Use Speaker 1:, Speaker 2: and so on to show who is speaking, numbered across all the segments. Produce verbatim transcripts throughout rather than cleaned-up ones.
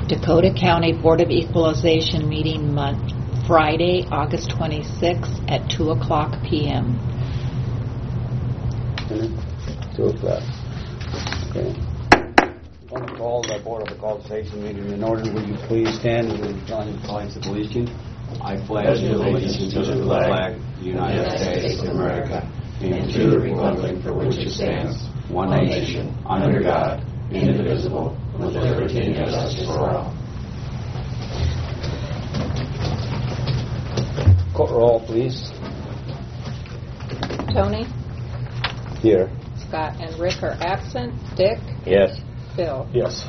Speaker 1: Dakota County Board of Equalization meeting month, Friday, August twenty-sixth at two o'clock p m
Speaker 2: two o'clock. Okay. I'm going to call the Board of Equalization meeting in order. Will you please stand and we'll join the pledge of allegiance? I pledge allegiance to the flag of the United States of America and to the republic for which it stands, one nation, under God, indivisible, with liberty and justice for all. Call roll, please.
Speaker 1: Tony?
Speaker 2: Here.
Speaker 1: Scott and Rick are absent. Dick?
Speaker 2: Yes.
Speaker 1: Phil?
Speaker 3: Yes.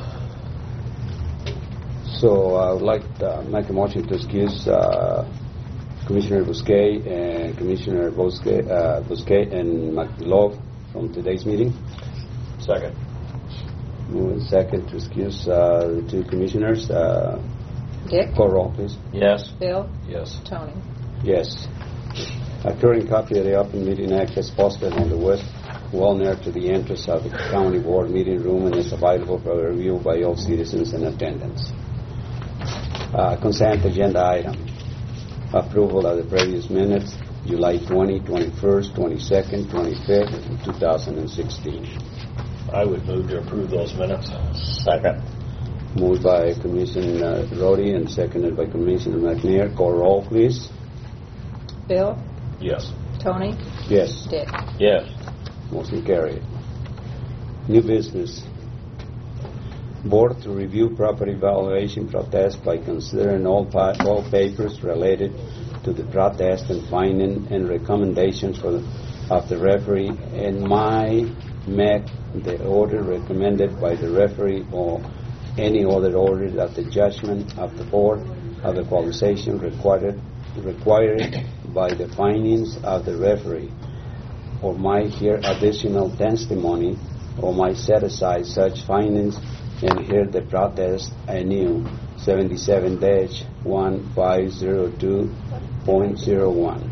Speaker 2: So I would like to make a motion to excuse uh, Commissioner Bousquet and Commissioner Bousquet, uh, Bousquet and McLaughlin from today's meeting.
Speaker 3: Second.
Speaker 2: Move second to excuse uh, the two commissioners. Uh,
Speaker 1: Dick?
Speaker 2: call roll, please.
Speaker 3: Yes.
Speaker 1: Phil?
Speaker 3: Yes.
Speaker 1: Tony?
Speaker 2: Yes. A current copy of the Open Meeting Act is posted on the west wall near to the entrance of the County Board meeting room and is available for review by all citizens in attendance. Uh, consent agenda item. Approval of the previous minutes, July twentieth, twenty-first, twenty-second, twenty-fifth, and two thousand sixteen.
Speaker 3: I would move to approve those minutes. Second.
Speaker 2: Moved by Commissioner Rhodey and seconded by Commissioner McNair. Call roll, please.
Speaker 1: Phil?
Speaker 3: Yes.
Speaker 1: Tony?
Speaker 2: Yes.
Speaker 1: Dick?
Speaker 3: Yes.
Speaker 2: Motion carried. New business. Board to review property valuation protest by considering all, pa- all papers related to the protest and finding and recommendations for the, of the referee and my met the order recommended by the referee or any other order that the judgment of the Board of Equalization required required by the findings of the referee or might hear additional testimony or might set aside such findings and hear the protest anew. seventy-seven dash one five zero two point zero one.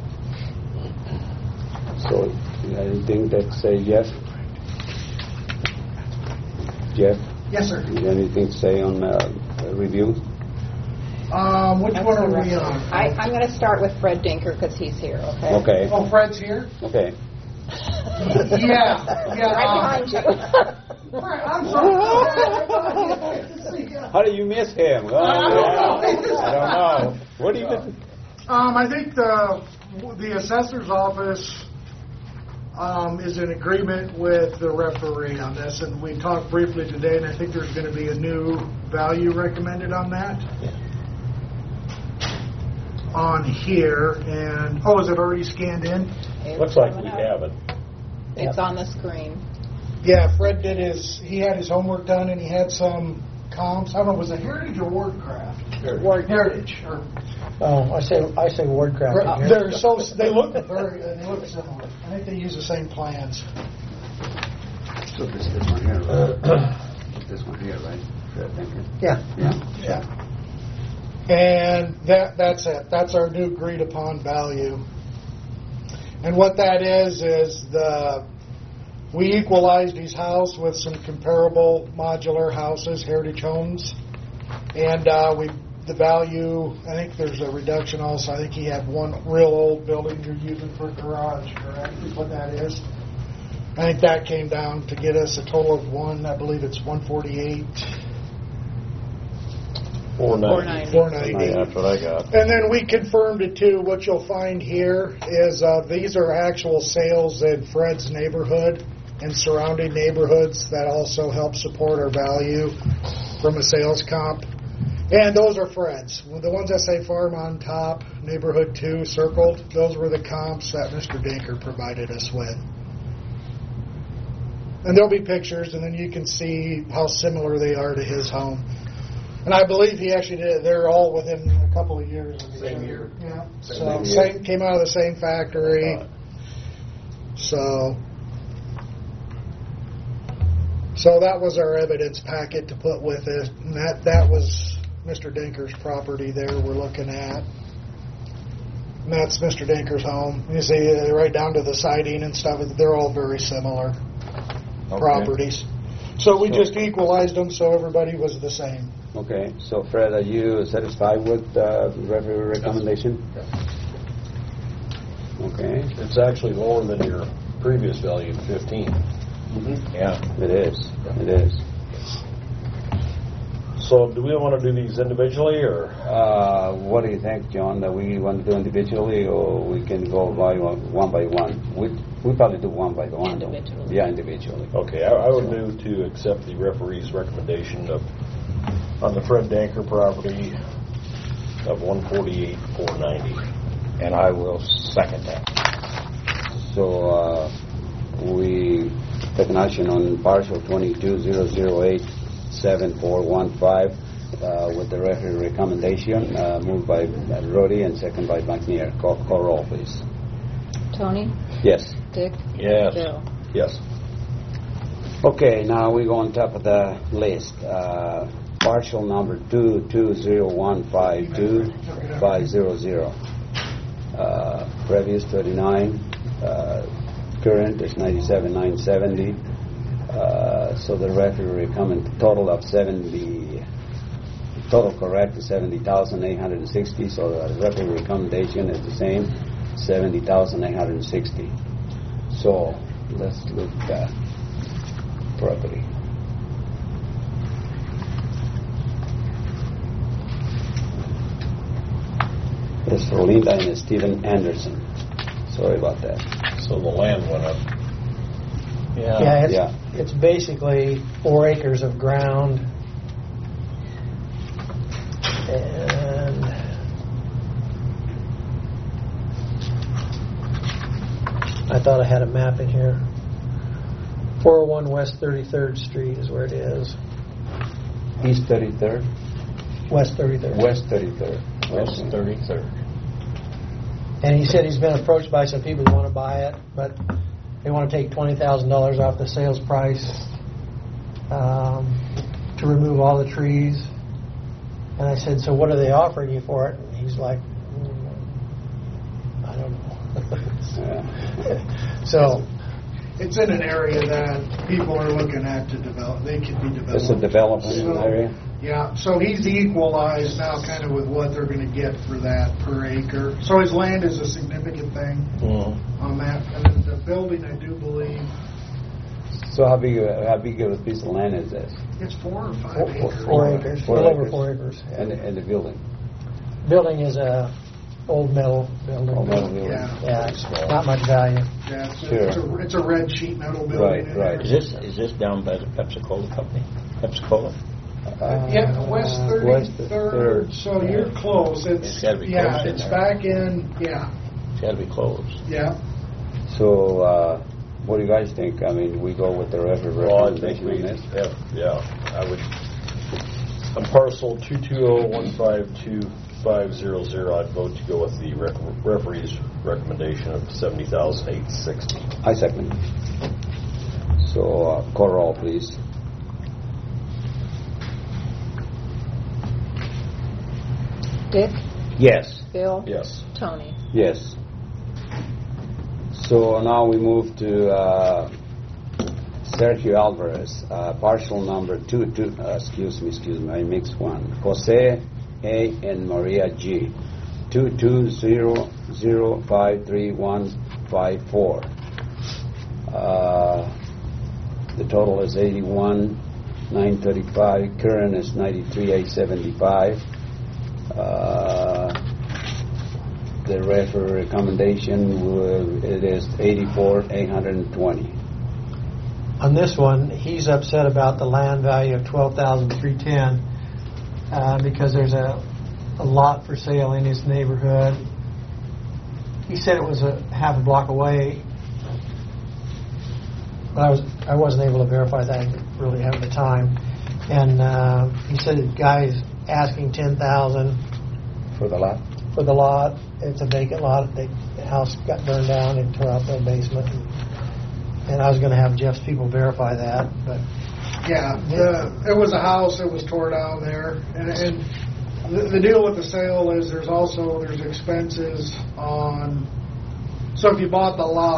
Speaker 2: So, anything that say Jeff? Jeff?
Speaker 4: Yes, sir.
Speaker 2: Anything to say on uh, review?
Speaker 4: Um, which
Speaker 1: That's
Speaker 4: one are
Speaker 1: the
Speaker 4: we
Speaker 1: referee.
Speaker 4: on?
Speaker 1: I, I'm going to start with Fred Dinker because he's here, okay?
Speaker 2: Okay.
Speaker 4: Oh, Fred's here?
Speaker 2: Okay.
Speaker 4: Yeah, yeah.
Speaker 1: Right
Speaker 4: um,
Speaker 1: behind you.
Speaker 4: Fred, I'm sorry.
Speaker 2: How do you miss him? Oh,
Speaker 4: I don't know.
Speaker 2: I don't know. What do you miss?
Speaker 4: Um, I think the the assessor's office um, is in agreement with the referee on this, and we talked briefly today, and I think there's going to be a new value recommended on that.
Speaker 3: Yeah.
Speaker 4: On here, and oh, is it already scanned in?
Speaker 1: It's
Speaker 3: Looks like
Speaker 1: coming
Speaker 3: we
Speaker 1: up.
Speaker 3: have it.
Speaker 1: It's on the screen.
Speaker 4: Yeah, Fred did his, he had his homework done, and he had some comps. I don't know, was it Heritage or Wardcraft?
Speaker 1: Ward.
Speaker 4: Heritage. Or,
Speaker 5: Oh, I say I say Wardcraft.
Speaker 4: uh, they're so, they look very, they look similar. I think they use the same plans.
Speaker 2: So this this one here, right? This one here, right? Fred Dinker?
Speaker 5: Yeah.
Speaker 2: Yeah.
Speaker 4: Yeah. And that that's it. That's our new agreed upon value. And what that is is the we equalized his house with some comparable modular houses, Heritage Homes, and uh, we the value. I think there's a reduction also. I think he had one real old building you're using for a garage, correct? Is what that is. I think that came down to get us a total of one. I believe it's one forty-eight.
Speaker 3: four
Speaker 1: ninety.
Speaker 4: four ninety.
Speaker 3: That's what I got.
Speaker 4: And then we confirmed it too. What you'll find here is uh, these are actual sales in Fred's neighborhood and surrounding neighborhoods that also help support our value from a sales comp. And those are Fred's. The ones that say farm on top, neighborhood two circled, those were the comps that Mister Dinker provided us with. And there'll be pictures, and then you can see how similar they are to his home. And I believe he actually did. They're all within a couple of years of each
Speaker 3: Same
Speaker 4: other.
Speaker 3: year.
Speaker 4: Yeah.
Speaker 3: Same
Speaker 4: So
Speaker 3: year.
Speaker 4: same came out of the same factory. So, so that was our evidence packet to put with it, and that that was Mister Dinker's property. There we're looking at. And that's Mister Dinker's home. You see, uh, right down to the siding and stuff. They're all very similar
Speaker 3: Okay.
Speaker 4: properties. So we
Speaker 2: So-
Speaker 4: just equalized them so everybody was the same.
Speaker 2: Okay, so Fred, are you satisfied with uh, the referee recommendation? Okay,
Speaker 3: It's actually lower than your previous value, fifteen. Yeah.
Speaker 2: it is, it is.
Speaker 3: So do we want to do these individually, or?
Speaker 2: Uh, what do you think, John, that we want to do individually, or we can go by one, one by one? We we probably do one by one. don't we?
Speaker 1: Individually.
Speaker 2: Yeah, individually.
Speaker 3: Okay, I, I would move to accept the referee's recommendation of, on the Fred Danker property of one forty-eight, four ninety.
Speaker 5: And I will second that.
Speaker 2: So uh, we take an action on partial twenty-two zero zero eight seven four one five uh, with the referee recommendation, uh, moved by Rhodey and second by McNear. Call, call roll, please.
Speaker 1: Tony?
Speaker 2: Yes.
Speaker 1: Dick?
Speaker 3: Yes.
Speaker 1: Bill?
Speaker 3: Yes.
Speaker 2: Okay, now we go on top of the list. Uh, partial number two two zero one five two five zero zero. Uh, previous thirty-nine. Uh, current is ninety-seven nine seventy. Uh, so the referee recommend total of seventy. Total correct is seventy thousand eight hundred sixty. So the referee recommendation is the same, seventy thousand eight hundred sixty. So let's look at property. It's for Linda and Stephen Anderson. Sorry about that.
Speaker 3: So the land went up.
Speaker 5: Yeah,
Speaker 3: Yeah.
Speaker 5: it's,
Speaker 2: Yeah.
Speaker 5: it's basically four acres of ground. And I thought I had a map in here. four oh one West thirty-third Street is where it is.
Speaker 2: East thirty-third,
Speaker 5: West thirty-third.
Speaker 2: West thirty-third.
Speaker 3: West thirty-third.
Speaker 5: And he said he's been approached by some people who want to buy it, but they want to take twenty thousand dollars off the sales price um, to remove all the trees. And I said, so what are they offering you for it? And he's like, mm, I don't know.
Speaker 2: Yeah.
Speaker 5: So,
Speaker 4: It's in an area that people are looking at to develop. They could be developed.
Speaker 2: It's a development
Speaker 4: So,
Speaker 2: area.
Speaker 4: Yeah, so he's equalized now kind of with what they're going to get for that per acre. So his land is a significant thing
Speaker 3: Mm-hmm.
Speaker 4: on that. And then the building, I do believe,
Speaker 2: So how big a, how big of a piece of land is this?
Speaker 4: it's four or five
Speaker 5: four,
Speaker 4: acres.
Speaker 5: four acres, a
Speaker 2: Four
Speaker 5: little over
Speaker 2: acres.
Speaker 5: four acres.
Speaker 2: And and the building.
Speaker 5: Building is a old metal building.
Speaker 2: Oh, metal building.
Speaker 4: Yeah.
Speaker 5: Yeah, it's not much value.
Speaker 4: Yeah, it's,
Speaker 2: Sure.
Speaker 4: it's, a, it's a red sheet metal building.
Speaker 2: Right,
Speaker 4: in
Speaker 2: right.
Speaker 4: there.
Speaker 3: Is this is this down by the Pepsi-Cola company? Pepsi-Cola?
Speaker 2: Uh,
Speaker 4: Yeah, West
Speaker 2: West
Speaker 4: thirty-third,
Speaker 2: third.
Speaker 4: so you're close. It's,
Speaker 3: It's gotta be
Speaker 4: yeah,
Speaker 3: close in
Speaker 4: it's
Speaker 3: there.
Speaker 4: back in, yeah,
Speaker 3: It's got to be closed.
Speaker 4: yeah.
Speaker 2: So uh, what do you guys think? I mean, we go with the referee
Speaker 3: Well, I think
Speaker 2: recommendation
Speaker 3: we,
Speaker 2: on this.
Speaker 3: yeah, yeah, I would, on parcel two two zero one five two five zero zero, I'd vote to go with the ref- referee's recommendation of seventy thousand eight sixty.
Speaker 2: I second. So uh, call roll, please.
Speaker 1: Dick?
Speaker 2: Yes.
Speaker 1: Bill?
Speaker 3: Yes.
Speaker 1: Tony?
Speaker 2: Yes. So now we move to uh, Sergio Alvarez, uh, parcel number two two. Uh, excuse me, excuse me, I mixed one. Jose A and Maria G, two two zero zero five three one five four. Uh, the total is eighty one nine thirty five. Current is ninety three eight seventy five. Uh, the referee recommendation, uh, it is eighty-four eight hundred twenty.
Speaker 5: On this one, he's upset about the land value of twelve thousand three ten uh, because there's a, a lot for sale in his neighborhood. He said it was a half a block away, but I was I wasn't able to verify that. I didn't really have the time. And uh, he said the guy's asking ten thousand
Speaker 2: For the lot?
Speaker 5: for the lot. It's a vacant lot. The house got burned down and tore out the basement. And, and I was going to have Jeff's people verify that, but
Speaker 4: Yeah, the, it was a house that was tore down there, and, and the, the deal with the sale is there's also, there's expenses on, so if you bought the lot,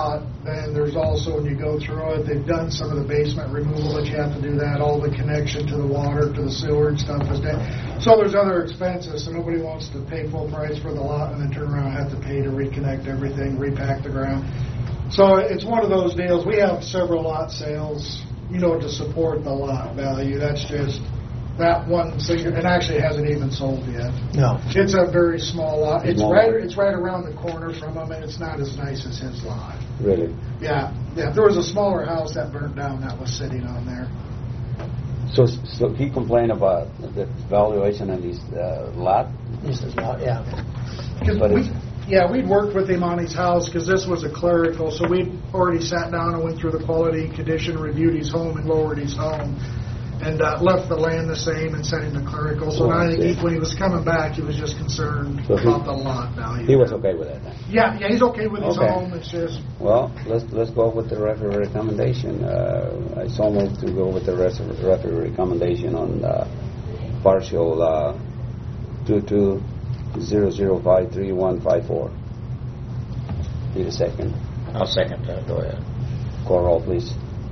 Speaker 4: And there's also, when you go through it, they've done some of the basement removal that you have to do that. All the connection to the water, to the sewer and stuff is done. So there's other expenses, so nobody wants to pay full price for the lot and then turn around and have to pay to reconnect everything, repack the ground. So it's one of those deals. We have several lot sales, you know, to support the lot value. That's just that one thing, and actually it hasn't even sold yet.
Speaker 5: No.
Speaker 4: It's a very small lot. It's
Speaker 2: Small.
Speaker 4: right. It's right around the corner from him, and it's not as nice as his lot.
Speaker 2: Really?
Speaker 4: Yeah, yeah. If there was a smaller house that burnt down, that was sitting on there.
Speaker 2: So, so he complained about the valuation on his uh, lot?
Speaker 5: He says, no, yeah.
Speaker 4: Cause
Speaker 2: But
Speaker 4: we,
Speaker 2: it's-
Speaker 4: yeah, we'd worked with him on his house because this was a clerical, so we'd already sat down and went through the quality and condition, reviewed his home, and lowered his home, and uh, left the land the same and sent him to clerical. So
Speaker 2: Oh,
Speaker 4: now I
Speaker 2: I
Speaker 4: think
Speaker 2: see.
Speaker 4: he, when he was coming back, he was just concerned
Speaker 2: So he-
Speaker 4: about the lot value.
Speaker 2: He was okay with that then?
Speaker 4: Yeah, yeah, he's okay with his
Speaker 2: Okay.
Speaker 4: home. It's just
Speaker 2: Well, let's let's go with the referee recommendation. Uh, I so moved to go with the res- referee recommendation on uh, partial uh, two two zero zero five three one five four. Need a second.
Speaker 6: I'll second that. Go ahead.
Speaker 2: Call roll, please.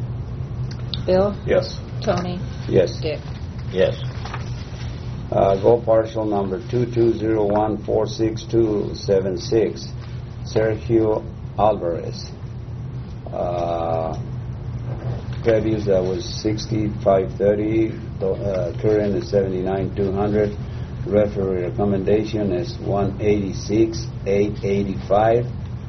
Speaker 1: Bill?
Speaker 3: Yes.
Speaker 1: Tony?
Speaker 2: Yes.
Speaker 1: Dick?
Speaker 6: Yes.
Speaker 2: Uh, go partial number two two zero one four six two seven six. Sergio Alvarez. Uh, previous that was sixty-five thirty. Uh, current is seventy-nine two hundred. Referee recommendation is one eighty-six eight eighty-five.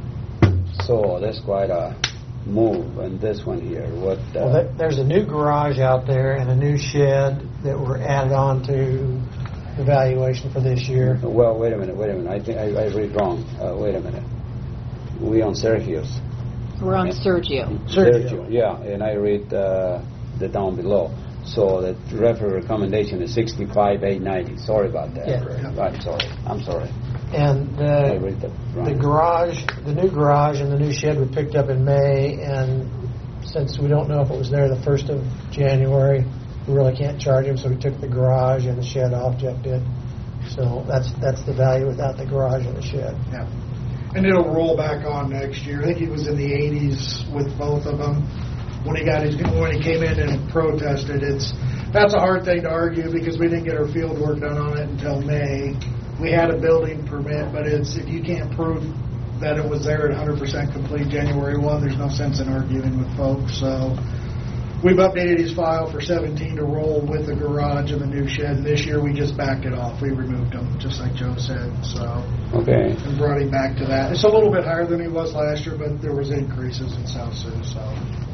Speaker 2: So that's quite a move in this one here. What? Uh,
Speaker 5: Well, there- there's a new garage out there and a new shed that were added on to the valuation for this year.
Speaker 2: Well, wait a minute, wait a minute. I think I, I read wrong. Uh, wait a minute. We on Sergio's.
Speaker 1: We're on Sergio.
Speaker 5: Sergio.
Speaker 2: Yeah, and I read uh, the down below. So the referee recommendation is sixty-five eight ninety. Sorry about that.
Speaker 5: Yeah.
Speaker 2: I'm sorry. I'm sorry.
Speaker 5: And
Speaker 2: I
Speaker 5: uh,
Speaker 2: read that wrong.
Speaker 5: the garage, the new garage and the new shed were picked up in May, and since we don't know if it was there the first of January, we really can't charge him, so we took the garage and the shed off, Jeff did. So that's that's the value without the garage and the shed.
Speaker 4: yeah. And it'll roll back on next year. I think he was in the eighties with both of them when he got his when he came in and protested. It's that's a hard thing to argue because we didn't get our field work done on it until May. We had a building permit, but it's if you can't prove that it was there at one hundred percent complete January first, there's no sense in arguing with folks. So we've updated his file for seventeen to roll with the garage and the new shed. And this year we just backed it off. We removed them, just like Joe said. So
Speaker 2: Okay.
Speaker 4: and brought him back to that. It's a little bit higher than he was last year, but there was increases in South Sioux. So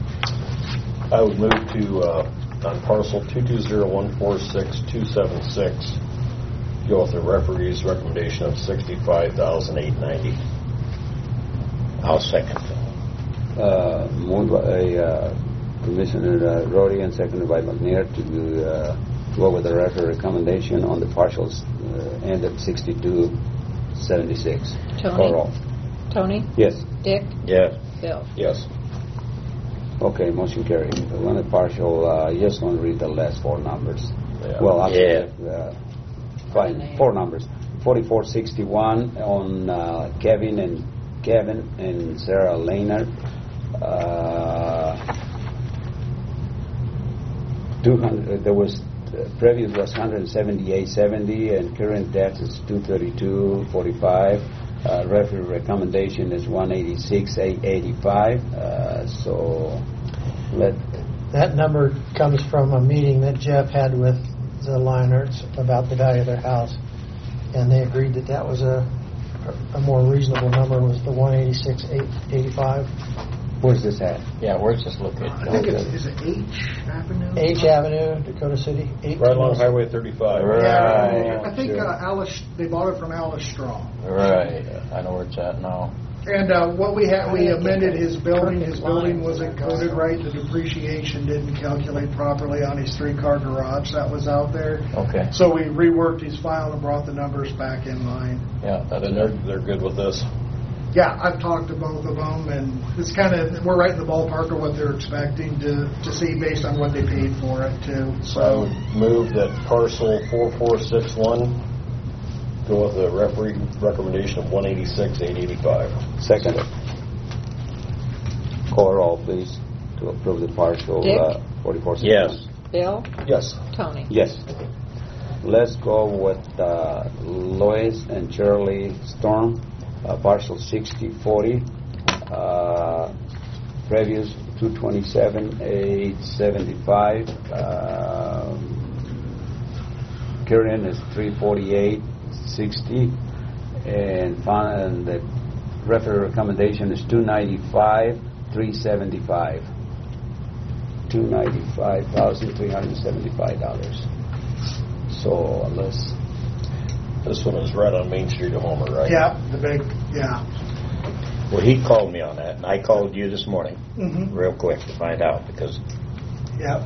Speaker 3: I would move to, uh, on parcel two two zero one four six two seven six, go with the referee's recommendation of sixty-five thousand eight ninety.
Speaker 6: I'll second that.
Speaker 2: Uh, moved by uh, Commissioner uh, Rhodey and seconded by McNair to uh, go with the referee recommendation on the partials uh, end at sixty-two seventy-six.
Speaker 1: Tony?
Speaker 2: Call roll.
Speaker 1: Tony?
Speaker 2: Yes.
Speaker 1: Dick?
Speaker 6: Yes.
Speaker 1: Bill?
Speaker 3: Yes.
Speaker 2: Okay, motion carried. The one at partial, uh, I just want to read the last four numbers.
Speaker 3: Yeah.
Speaker 2: Well, actually,
Speaker 6: Yeah.
Speaker 2: uh, fine, four numbers. forty-four sixty-one on uh, Kevin and Kevin and Sarah Laner. Uh, two hundred. There was uh, previous was one hundred seventy-eight seventy, and current tax is two thirty-two forty-five. Uh, referee recommendation is one eighty-six eight eighty-five. Uh, so let
Speaker 5: That number comes from a meeting that Jeff had with the Linerts about the value of their house, and they agreed that that was a a more reasonable number was the one eighty-six eight eighty-five.
Speaker 2: where's this at?
Speaker 6: Yeah, where's this located?
Speaker 4: I think it's is it H Avenue?
Speaker 5: H Avenue, Dakota City.
Speaker 3: Right along Highway thirty-five.
Speaker 6: Right.
Speaker 4: Yeah, I think
Speaker 2: Sure.
Speaker 4: uh, Alice. They bought it from Alice Strong.
Speaker 6: Right. I know where it's at now.
Speaker 4: And uh, what we had, we amended his building. His building wasn't coded right. The depreciation didn't calculate properly on his three-car garage that was out there.
Speaker 6: Okay.
Speaker 4: So we reworked his file and brought the numbers back in line.
Speaker 6: Yeah, that's
Speaker 3: And they're, they're good with this.
Speaker 4: Yeah, I've talked to both of them, and it's kind of we're right in the ballpark of what they're expecting to to see based on what they paid for it too.
Speaker 3: So I would move that parcel four four six one go with the referee recommendation of one eighty-six eight eighty-five.
Speaker 2: Second. Call roll, please, to approve the partial
Speaker 1: Dick?
Speaker 2: uh, forty-four sixty.
Speaker 6: Yes.
Speaker 1: Bill?
Speaker 3: Yes.
Speaker 1: Tony?
Speaker 2: Yes. Let's go with uh, Lois and Shirley Storm, uh, partial sixty forty. Uh, previous two twenty-seven eight seventy-five. Um, Current is three forty-eight sixty, and, fin- and the referee recommendation is two ninety-five three seventy-five. Two ninety-five thousand three hundred seventy-five dollars. So unless
Speaker 3: This one is right on Main Street of Homer, right?
Speaker 4: Yeah, the big, yeah.
Speaker 6: Well, he called me on that, and I called you this morning,
Speaker 4: Mm-hmm.
Speaker 6: real quick, to find out, because
Speaker 4: Yeah.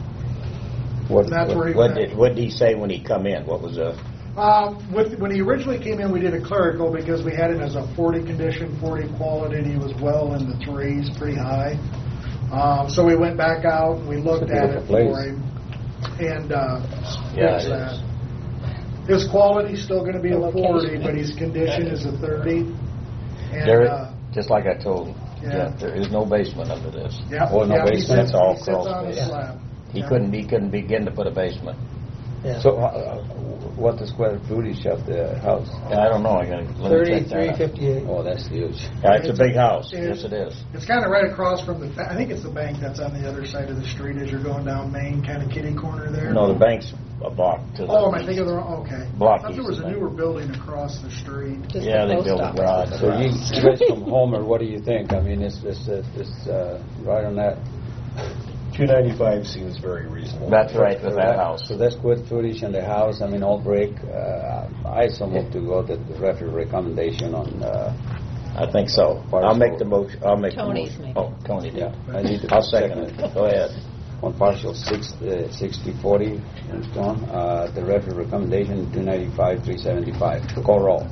Speaker 2: what,
Speaker 4: That's
Speaker 2: what-
Speaker 4: where he
Speaker 6: what
Speaker 4: went.
Speaker 6: did, what did he say when he come in? What was the,
Speaker 4: Um, with, when he originally came in, we did a clerical because we had him as a forty condition, forty quality, and he was well in the threes, pretty high. Um, so we went back out, and we looked
Speaker 2: It's a
Speaker 4: at it
Speaker 2: beautiful
Speaker 4: for
Speaker 2: place.
Speaker 4: him, and uh,
Speaker 6: Yeah,
Speaker 4: fixed
Speaker 6: it
Speaker 4: that.
Speaker 6: is.
Speaker 4: His quality's still going to be
Speaker 1: The
Speaker 4: a forty,
Speaker 1: location.
Speaker 4: but his condition is a thirty. And
Speaker 6: there,
Speaker 4: uh,
Speaker 6: just like I told
Speaker 4: Yeah.
Speaker 6: Jeff, there is no basement under this.
Speaker 4: yeah,
Speaker 2: Oh, no
Speaker 4: yeah, he
Speaker 2: basement?
Speaker 4: sits,
Speaker 6: It's all
Speaker 4: he sits
Speaker 6: crawl
Speaker 4: on a
Speaker 6: space.
Speaker 4: slab.
Speaker 6: He
Speaker 4: Yeah.
Speaker 6: couldn't, he couldn't begin to put a basement.
Speaker 5: Yeah.
Speaker 2: So uh, what the square footage of the house?
Speaker 6: Yeah, I don't know, I gotta, let me check that
Speaker 5: Thirty-three
Speaker 6: out.
Speaker 5: fifty-eight.
Speaker 2: Oh, that's huge.
Speaker 6: Yeah, it's a big house,
Speaker 4: It-
Speaker 6: yes it is.
Speaker 4: It's kind of right across from the. Ba- I think it's the bank that's on the other side of the street as you're going down Main, kind of kitty corner there.
Speaker 6: No, the bank's a block to the.
Speaker 4: Oh, am I thinking of the wrong? Okay.
Speaker 6: Block
Speaker 4: I thought there
Speaker 6: east
Speaker 4: was
Speaker 6: of
Speaker 4: a
Speaker 6: that.
Speaker 4: newer building across the street.
Speaker 1: Just
Speaker 6: Yeah,
Speaker 1: the
Speaker 6: they
Speaker 1: post
Speaker 6: built a
Speaker 1: office.
Speaker 6: garage.
Speaker 2: So you you guys from Homer, what do you think? I mean, it's it's it's uh, right on that.
Speaker 3: two ninety-five seems very reasonable.
Speaker 6: That's right with that house.
Speaker 2: So that's good footage in the house. I mean, all brick. Uh, I so move to go to the referee recommendation on. Uh,
Speaker 6: I think so.
Speaker 2: Partial.
Speaker 6: I'll make the motion, I'll make the
Speaker 1: Tony's
Speaker 6: motion.
Speaker 1: making.
Speaker 6: Oh, Tony did.
Speaker 2: yeah, I need to
Speaker 6: I'll second it. Go ahead.
Speaker 2: On partial six, uh, sixty forty, and so on. Uh, the referee recommendation two ninety-five three seventy-five. Call roll.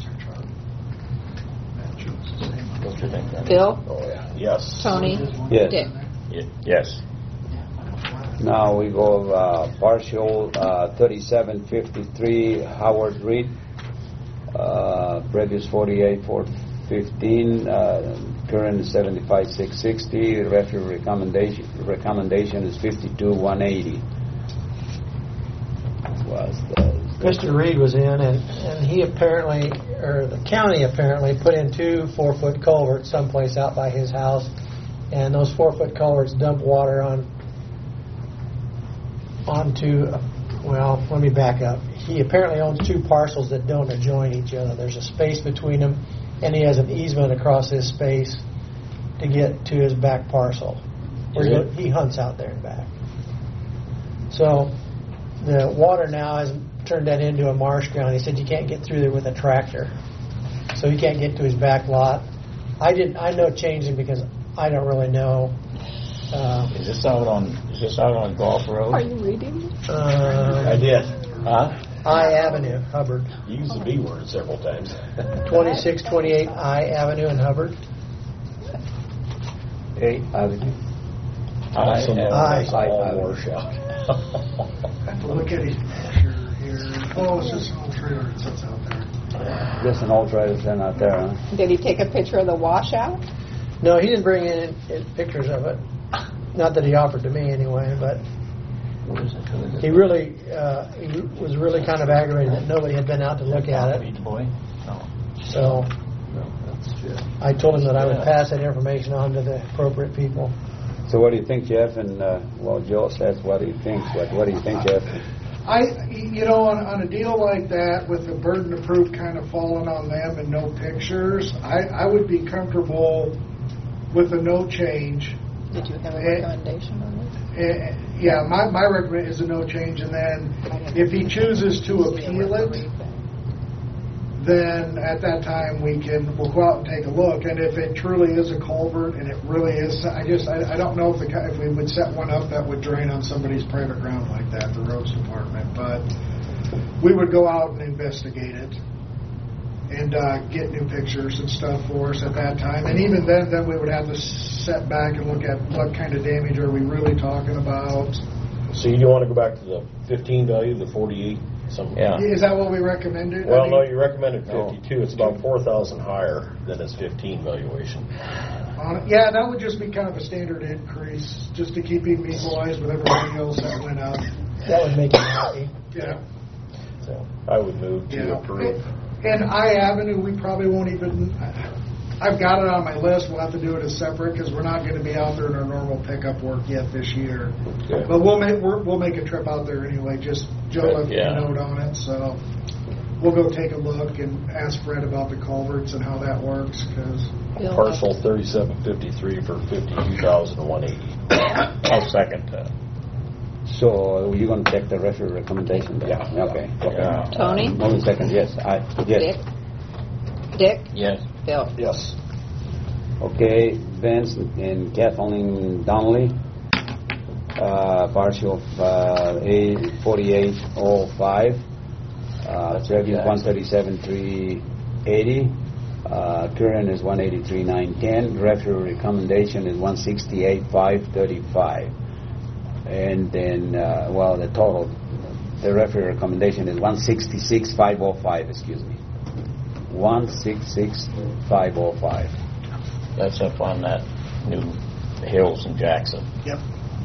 Speaker 6: Don't you think that?
Speaker 1: Bill?
Speaker 3: Oh, yeah. Yes.
Speaker 1: Tony?
Speaker 2: Yes.
Speaker 1: Dick?
Speaker 6: Ye- Yes.
Speaker 2: Now we go uh, partial uh, thirty-seven fifty-three Howard Reed, uh, previous forty-eight four fifteen, uh, current seventy-five six sixty. Referee recommendation recommendation is fifty-two one eighty. Was the
Speaker 5: Mister Reed was in, and, and he apparently, or the county apparently, put in two four-foot culverts someplace out by his house, and those four-foot culverts dump water on onto, uh, well, let me back up. He apparently owns two parcels that don't adjoin each other. There's a space between them, and he has an easement across his space to get to his back parcel. Where
Speaker 6: Is
Speaker 5: he, he hunts out there and back. So the water now has turned that into a marsh ground. He said you can't get through there with a tractor, so he can't get to his back lot. I didn't. I know changing because I don't really know. Uh,
Speaker 6: Is this out on, is this out on Golf Road?
Speaker 1: Are you reading?
Speaker 5: uh,
Speaker 3: I did.
Speaker 6: Huh?
Speaker 5: I Avenue, Hubbard.
Speaker 3: You used the B word several times.
Speaker 5: twenty-six twenty-eight I Avenue in Hubbard.
Speaker 2: A Avenue?
Speaker 3: House on the-
Speaker 5: Aye.
Speaker 3: it's all washout.
Speaker 4: I have to look at his picture here. Oh, it's just an old trailer that sits out there.
Speaker 2: There's an old trailer sitting out there, huh?
Speaker 1: Did he take a picture of the washout?
Speaker 5: No, he didn't bring in, in pictures of it. Not that he offered to me anyway, but
Speaker 6: What is it? Who is it?
Speaker 5: he really uh, he was really kind of aggravated that nobody had been out to look at it.
Speaker 6: Beach Boy? No.
Speaker 5: So
Speaker 6: No, that's Jeff.
Speaker 5: I told him that I would
Speaker 6: Yeah.
Speaker 5: pass that information on to the appropriate people.
Speaker 2: So what do you think, Jeff? And uh, well, Joe says what he thinks. But what do you think, Jeff?
Speaker 4: I, you know, on, on a deal like that, with the burden of proof kind of falling on them and no pictures, I, I would be comfortable with a no change.
Speaker 1: Did you have a
Speaker 4: Eh.
Speaker 1: recommendation on it?
Speaker 4: Eh, yeah, my, my recommendation is a no change, and then if he chooses to appeal it, then at that time we can, we'll go out and take a look. And if it truly is a culvert and it really is, I just, I, I don't know if the, if we would set one up that would drain on somebody's private ground like that, the roads department. But we would go out and investigate it and uh, get new pictures and stuff for us at that time. And even then, then we would have to set back and look at what kind of damage are we really talking about.
Speaker 3: So you want to go back to the fifteen value, the forty-eight? Something.
Speaker 6: Yeah.
Speaker 4: Is that what we recommended? I
Speaker 3: Well,
Speaker 4: mean,
Speaker 3: no, you recommended
Speaker 6: No.
Speaker 3: fifty-two. It's about four thousand higher than its fifteen valuation.
Speaker 4: On it. Yeah, that would just be kind of a standard increase, just to keep him equalized with everybody else that went up.
Speaker 5: That would make him happy.
Speaker 4: Yeah.
Speaker 5: So,
Speaker 3: I would move to
Speaker 4: Yeah.
Speaker 3: approve.
Speaker 4: And I Avenue, we probably won't even, I've got it on my list, we'll have to do it as separate, because we're not going to be out there in our normal pickup work yet this year.
Speaker 3: Okay.
Speaker 4: But we'll make, we're, we'll make a trip out there anyway, just Joe left me
Speaker 6: Yeah.
Speaker 4: a note on it, so we'll go take a look and ask Fred about the culverts and how that works, because
Speaker 1: Bill,
Speaker 3: Parcel thirty-seven fifty-three for fifty-two thousand one eighty.
Speaker 6: I'll second that.
Speaker 2: So you're going to take the referee recommendation? then?
Speaker 3: Yeah.
Speaker 2: Okay. okay.
Speaker 6: Yeah.
Speaker 1: Tony?
Speaker 2: Moving second, yes. I, yes.
Speaker 1: Dick? Dick?
Speaker 6: Yes.
Speaker 1: Bill?
Speaker 3: Yes.
Speaker 2: Okay, Vince and Kathleen Donnelly, uh, partial of uh, A forty-eight oh five, uh, it's revenue one thirty-seven three eighty, uh, current is one eighty-three nine ten, referee recommendation is one sixty-eight five thirty-five, and then, uh, well, the total, the referee recommendation is one sixty-six five oh five, excuse me, one sixty-six five oh five.
Speaker 6: That's up on that new Hills in Jackson.
Speaker 4: yep.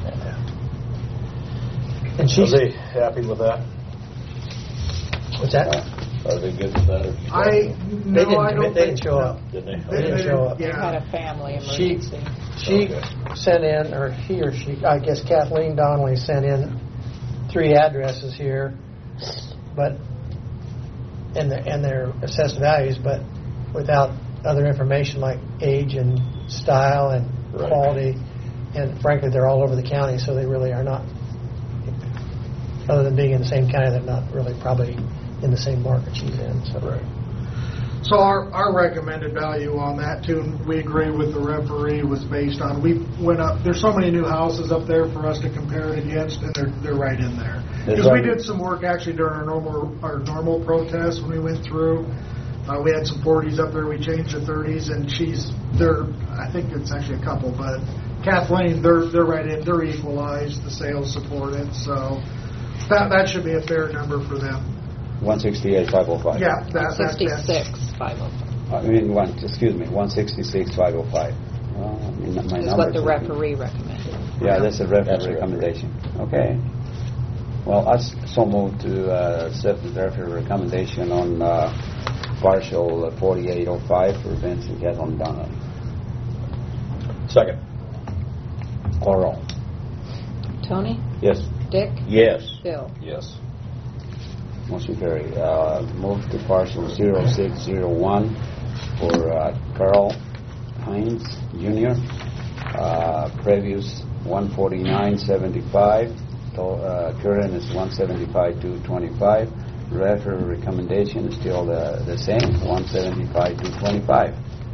Speaker 5: and
Speaker 3: Are
Speaker 5: she's,
Speaker 3: they happy with that?
Speaker 5: what's that?
Speaker 3: Are they good with that? or-
Speaker 4: I,
Speaker 5: They
Speaker 4: no,
Speaker 5: didn't,
Speaker 4: I
Speaker 5: commit-
Speaker 4: don't
Speaker 5: they
Speaker 4: think
Speaker 5: didn't show up.
Speaker 3: Didn't they?
Speaker 5: They didn't show up.
Speaker 1: They had
Speaker 4: Yeah.
Speaker 1: a family
Speaker 5: She,
Speaker 1: emergency.
Speaker 5: she
Speaker 3: Okay.
Speaker 5: sent in, or he or she, I guess Kathleen Donnelly sent in three addresses here, but, and their, and their assessed values, but without other information like age and style and
Speaker 3: Right.
Speaker 5: quality, and frankly, they're all over the county, so they really are not, other than being in the same county, they're not really probably in the same market she's in, so.
Speaker 3: Right.
Speaker 4: So our, our recommended value on that too, and we agree with the referee, was based on, we went up, there's so many new houses up there for us to compare it against, and they're, they're right in there.
Speaker 2: There's
Speaker 4: Because we
Speaker 2: one-
Speaker 4: did some work actually during our normal, our normal protest when we went through. Uh, we had some forties up there, we changed to thirties, and she's, they're, I think it's actually a couple, but Kathleen, they're, they're right in, they're equalized, the sales support it, so that, that should be a fair number for them.
Speaker 2: one sixty-eight five oh five.
Speaker 4: Yeah, that, that, that's.
Speaker 1: Sixty-six, five oh five.
Speaker 2: I mean, one, excuse me, one sixty-six five oh five. Well, I mean, my
Speaker 1: Is what the
Speaker 2: numbers-
Speaker 1: referee recommended.
Speaker 2: Yeah, that's a referee
Speaker 6: That's a
Speaker 2: recommendation. Okay. Well, I s- so moved to uh, accept the referee recommendation on uh, partial forty-eight oh five for Vince and Kathleen Donnelly.
Speaker 3: Second.
Speaker 2: Call roll.
Speaker 1: Tony?
Speaker 2: Yes.
Speaker 1: Dick?
Speaker 6: Yes.
Speaker 1: Bill?
Speaker 3: Yes.
Speaker 2: Motion carried. Uh, move to partial zero six zero one for uh, Carl Hines Junior Uh, previous one forty-nine seventy-five. To, uh, current is one seventy-five two twenty-five. Referee recommendation is still the, the same, one seventy-five two twenty-five.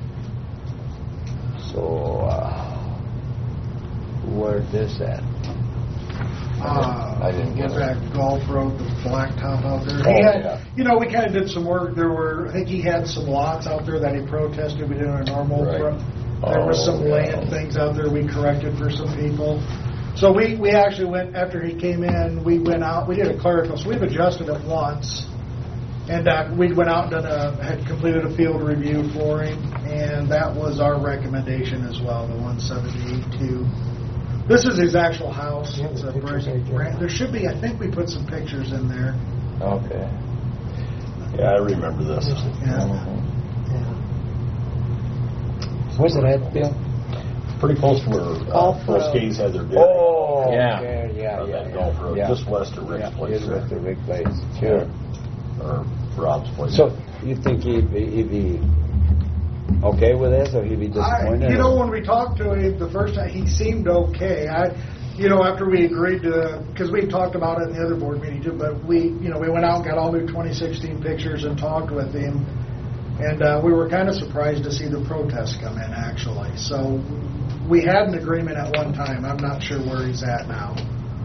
Speaker 2: So, uh, where's this at?
Speaker 4: Uh,
Speaker 3: I didn't get
Speaker 4: was
Speaker 3: it.
Speaker 4: that Golf Road, the blacktop out there?
Speaker 3: Oh,
Speaker 4: He had,
Speaker 3: yeah.
Speaker 4: You know, we kind of did some work. There were, I think he had some lots out there that he protested. We did our normal.
Speaker 3: Right.
Speaker 4: pro- There was
Speaker 3: Oh,
Speaker 4: some
Speaker 3: yeah.
Speaker 4: land things out there we corrected for some people. So we, we actually went, after he came in, we went out, we did a clerical, so we've adjusted it once. And uh, we went out and done a, had completed a field review for him, and that was our recommendation as well, the one seventy-eight two. This is his actual house.
Speaker 5: Yeah,
Speaker 4: It's
Speaker 5: the
Speaker 4: a
Speaker 5: pictures
Speaker 4: brand-
Speaker 5: they drew.
Speaker 4: brand- There should be, I think we put some pictures in there.
Speaker 3: Okay. Yeah, I remember this.
Speaker 4: Yeah.
Speaker 5: Yeah.
Speaker 2: Where's it at, Bill?
Speaker 3: Pretty close to where
Speaker 1: Golf
Speaker 3: uh,
Speaker 1: Road.
Speaker 3: Skis had their dairy.
Speaker 2: Oh,
Speaker 6: Yeah.
Speaker 2: there, yeah,
Speaker 3: On
Speaker 2: yeah,
Speaker 3: that
Speaker 2: yeah.
Speaker 3: Golf Road,
Speaker 2: yeah.
Speaker 3: just west of Rick's
Speaker 2: Yeah,
Speaker 3: place
Speaker 2: just
Speaker 3: there.
Speaker 2: west of Rick Place. Sure.
Speaker 3: Or Rob's place.
Speaker 2: So, you think he'd be, he'd be okay with this, or he'd be
Speaker 4: I,
Speaker 2: disappointed?
Speaker 4: you know,
Speaker 2: or-
Speaker 4: when we talked to him the first time, he seemed okay. I, you know, after we agreed to, because we talked about it in the other board meeting too, but we, you know, we went out and got all new twenty sixteen pictures and talked with him, and uh, we were kind of surprised to see the protests come in, actually. So we had an agreement at one time. I'm not sure where he's at now.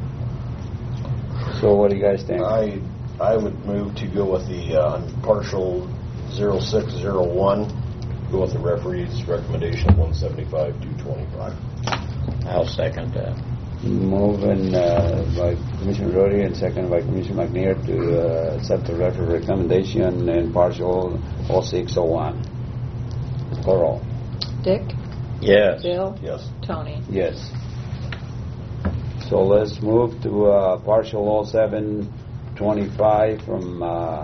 Speaker 2: So what do you guys think?
Speaker 3: I I would move to go with the uh, partial zero six zero one. Go with the referee's recommendation, one seventy-five two twenty-five.
Speaker 6: I'll second that.
Speaker 2: Moving uh, by Commissioner Rhodey and second by Commissioner McNair to uh, accept the referee recommendation in partial oh six oh one. Call roll.
Speaker 1: Dick?
Speaker 6: Yes.
Speaker 1: Bill?
Speaker 3: Yes.
Speaker 1: Tony?
Speaker 2: Yes. So let's move to uh, partial oh seven twenty-five from uh,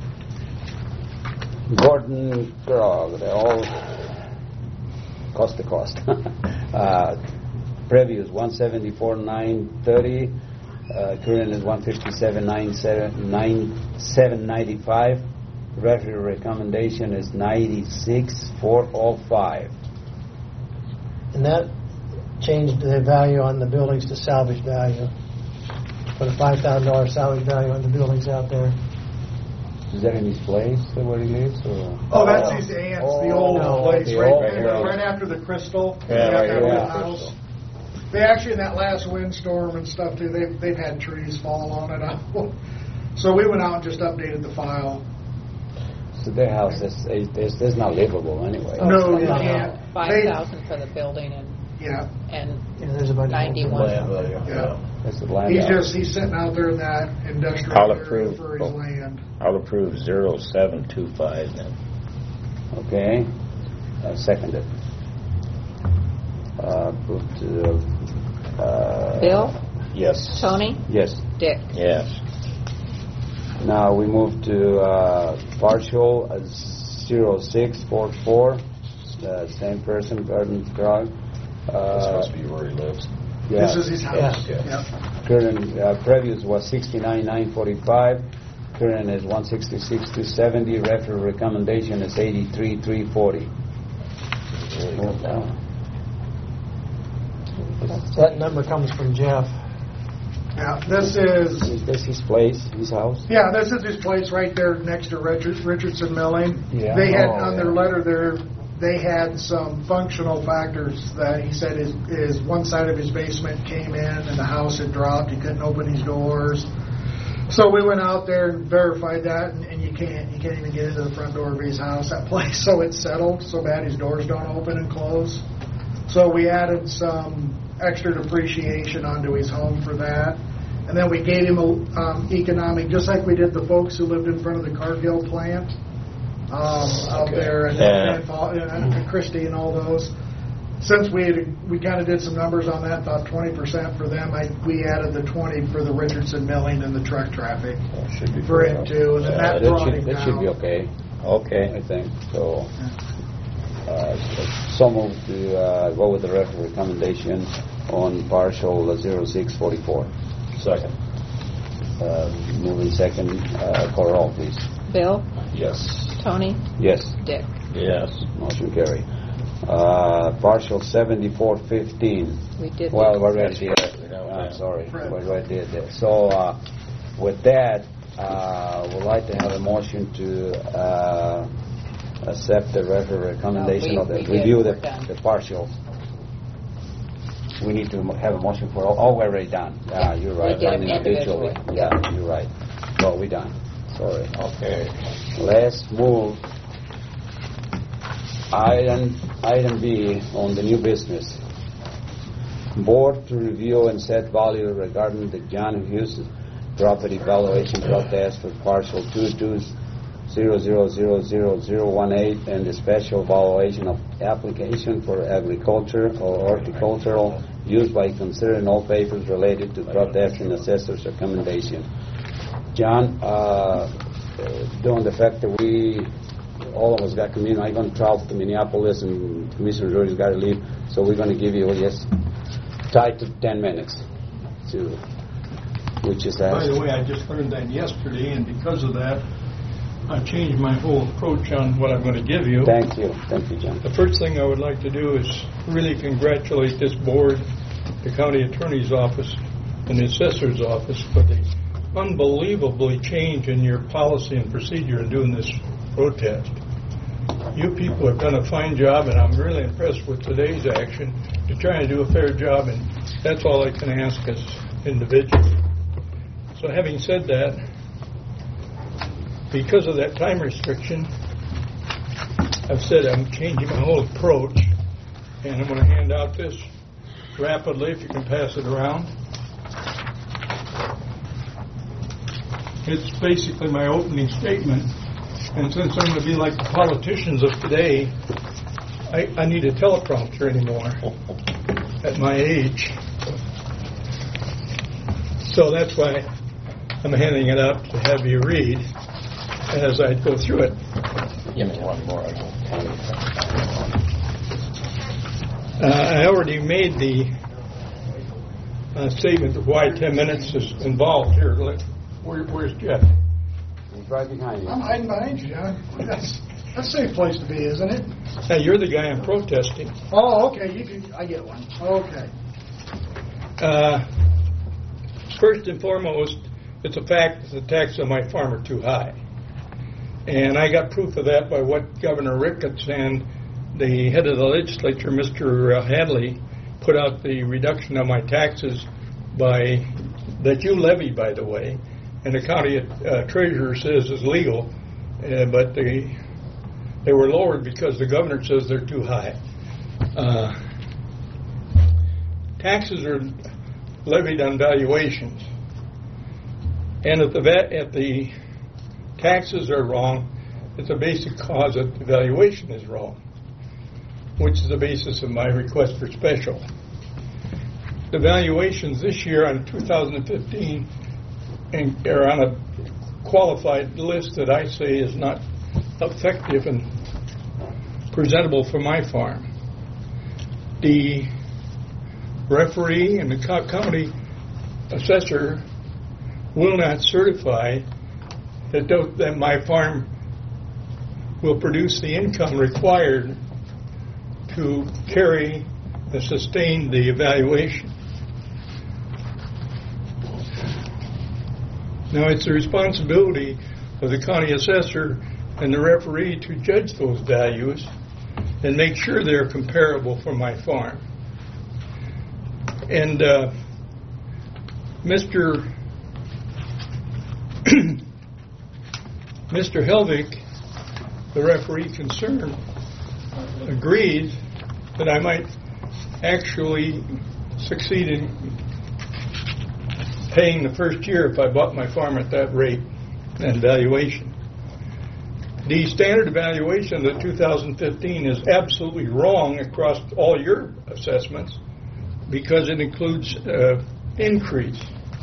Speaker 2: Gordon Grog. They're all cost to cost. uh, previous one seventy-four nine thirty. Uh, current is one fifty-seven nine seven ninety-five. Referee recommendation is ninety-six four oh five.
Speaker 5: And that changed the value on the buildings to salvage value. Put a five thousand dollars salvage value on the buildings out there.
Speaker 2: Is that in his place uh, where he lives? Or?
Speaker 4: Oh, that's his aunt's, the old
Speaker 2: Oh,
Speaker 4: place,
Speaker 2: the
Speaker 4: right,
Speaker 2: old-
Speaker 4: right,
Speaker 2: yeah.
Speaker 4: right after the Crystal.
Speaker 3: Yeah,
Speaker 4: They got
Speaker 3: right
Speaker 4: that
Speaker 3: here,
Speaker 4: old
Speaker 2: yeah.
Speaker 4: house.
Speaker 3: Crystal.
Speaker 4: They actually, in that last windstorm and stuff too, they've, they've had trees fall on it. So we went out and just updated the file.
Speaker 2: So their house is, is, is not livable anyway.
Speaker 4: No, you
Speaker 5: no.
Speaker 4: can't.
Speaker 1: Five
Speaker 4: They-
Speaker 1: thousand for the building and,
Speaker 4: Yeah,
Speaker 1: and
Speaker 5: Yeah, there's a bunch of
Speaker 1: ninety-one.
Speaker 3: Land value,
Speaker 4: Yeah.
Speaker 2: That's the land
Speaker 4: he's
Speaker 2: out.
Speaker 4: just, he's sitting out there in that industrial
Speaker 6: I'll
Speaker 4: area
Speaker 6: approve.
Speaker 4: for his land.
Speaker 6: I'll approve zero seven two five then.
Speaker 2: Okay. Uh, seconded. Uh, put, uh, uh,
Speaker 1: Bill?
Speaker 3: Yes.
Speaker 1: Tony?
Speaker 2: Yes.
Speaker 1: Dick?
Speaker 6: Yes.
Speaker 2: Now we move to uh, partial uh, zero six four four. The same person, Gordon Grog.
Speaker 3: This
Speaker 2: Uh,
Speaker 3: must be where he lives.
Speaker 2: yeah.
Speaker 4: This is his house.
Speaker 3: Yeah.
Speaker 4: Yeah.
Speaker 2: Current uh, previous was sixty-nine nine forty-five. Current is one sixty-six two seventy. Referee recommendation is eighty-three three forty.
Speaker 5: That number comes from Jeff.
Speaker 4: Yeah, this is,
Speaker 2: Is this his place, his house?
Speaker 4: yeah, this is his place right there next to Richard, Richardson Milling.
Speaker 2: Yeah.
Speaker 4: They had,
Speaker 2: Oh,
Speaker 4: on their
Speaker 2: yeah.
Speaker 4: letter there, they had some functional factors that he said is, is one side of his basement came in and the house had dropped, he couldn't open his doors. So we went out there and verified that, and, and you can't, you can't even get into the front door of his house, that place, so it's settled so bad his doors don't open and close. So we added some extra depreciation onto his home for that. And then we gave him a um, economic, just like we did the folks who lived in front of the Cargill plant um, out
Speaker 3: Okay.
Speaker 4: there, and,
Speaker 6: Yeah.
Speaker 4: and, and, and Christie and all those. Since we had, we kind of did some numbers on that, thought twenty percent for them, I, we added the twenty for the Richardson Milling and the truck traffic
Speaker 3: That should be
Speaker 4: for
Speaker 3: fair
Speaker 4: him
Speaker 3: enough.
Speaker 4: too, and then
Speaker 2: Uh,
Speaker 4: that
Speaker 2: that
Speaker 4: brought
Speaker 2: should,
Speaker 4: him
Speaker 2: that should be
Speaker 4: down.
Speaker 2: okay,
Speaker 6: Okay.
Speaker 2: I think. So, uh, so move to uh, go with the referee recommendation on partial zero six forty-four.
Speaker 3: Second.
Speaker 2: Uh, moving second, uh, call roll, please.
Speaker 1: Bill?
Speaker 3: Yes.
Speaker 1: Tony?
Speaker 2: Yes.
Speaker 1: Dick?
Speaker 6: Yes.
Speaker 2: Motion carried. Uh, partial seventy-four fifteen.
Speaker 1: We did.
Speaker 2: Well,
Speaker 1: the-
Speaker 2: we already did.
Speaker 6: That's right. We know
Speaker 2: I'm
Speaker 6: that.
Speaker 2: sorry, we
Speaker 4: Right.
Speaker 2: already did that. So, uh, with that, uh, we'd like to have a motion to uh, accept the referee recommendation
Speaker 1: No,
Speaker 2: of
Speaker 1: we-
Speaker 2: the
Speaker 1: we did.
Speaker 2: review the
Speaker 1: We're done.
Speaker 2: the partials. We need to have a motion for all. Oh, we're already done. Yeah, you're
Speaker 1: We
Speaker 2: right.
Speaker 1: did
Speaker 2: Done
Speaker 1: them
Speaker 2: individually.
Speaker 1: individually.
Speaker 2: Yeah, you're right. Well, we done. Sorry.
Speaker 6: Okay.
Speaker 2: Let's move item, item B on the new business. Board to review and set value regarding the John Hughes property valuation protest for partial two two zero zero zero zero zero one eight and the special valuation of application for agriculture or horticultural use by considering all papers related to protest and assessor's recommendation. John, uh, during the fact that we, all of us got community, I'm going to travel to Minneapolis and Commissioner George's got to leave, so we're going to give you, yes, tied to ten minutes to, which is
Speaker 7: By
Speaker 2: asked.
Speaker 7: the way, I just learned that yesterday, and because of that, I've changed my whole approach on what I'm going to give you.
Speaker 2: Thank you, thank you, John.
Speaker 7: The first thing I would like to do is really congratulate this board, the county attorney's office, and the assessor's office for the unbelievably change in your policy and procedure in doing this protest. You people have done a fine job, and I'm really impressed with today's action to try and do a fair job, and that's all I can ask as individuals. So having said that, because of that time restriction, I've said I'm changing my whole approach, and I'm going to hand out this rapidly if you can pass it around. It's basically my opening statement, and since I'm going to be like the politicians of today I, I need a teleprompter anymore at my age. So that's why I'm handing it up to have you read as I go through it.
Speaker 6: Give me one more.
Speaker 7: Uh, I already made the uh, statement of why ten minutes is involved here. Let- Where, where's Jeff?
Speaker 2: He's right behind you.
Speaker 4: I'm hiding behind you, John. That's, that's a safe place to be, isn't it?
Speaker 7: Now, you're the guy I'm protesting.
Speaker 4: Oh, okay. You can. I get one. Okay.
Speaker 7: Uh, first and foremost, it's a fact that the taxes on my farm are too high. And I got proof of that by what Governor Ricketts and the head of the legislature, Mister Hadley, put out the reduction of my taxes by that you levy, by the way, and the county uh, treasurer says is legal, uh, but they they were lowered because the governor says they're too high. Uh, taxes are levied on valuations, and if the va- if the taxes are wrong, it's a basic cause that the valuation is wrong, which is the basis of my request for special. The valuations this year on two thousand fifteen and are on a qualified list that I say is not effective and presentable for my farm. The referee and the county assessor will not certify that, that my farm will produce the income required to carry and sustain the evaluation. Now, it's the responsibility of the county assessor and the referee to judge those values and make sure they're comparable for my farm. And uh, Mister Mister Helvig, the referee concerned, agreed that I might actually succeed in paying the first year if I bought my farm at that rate and valuation. The standard evaluation of the two thousand fifteen is absolutely wrong across all your assessments because it includes uh, increase.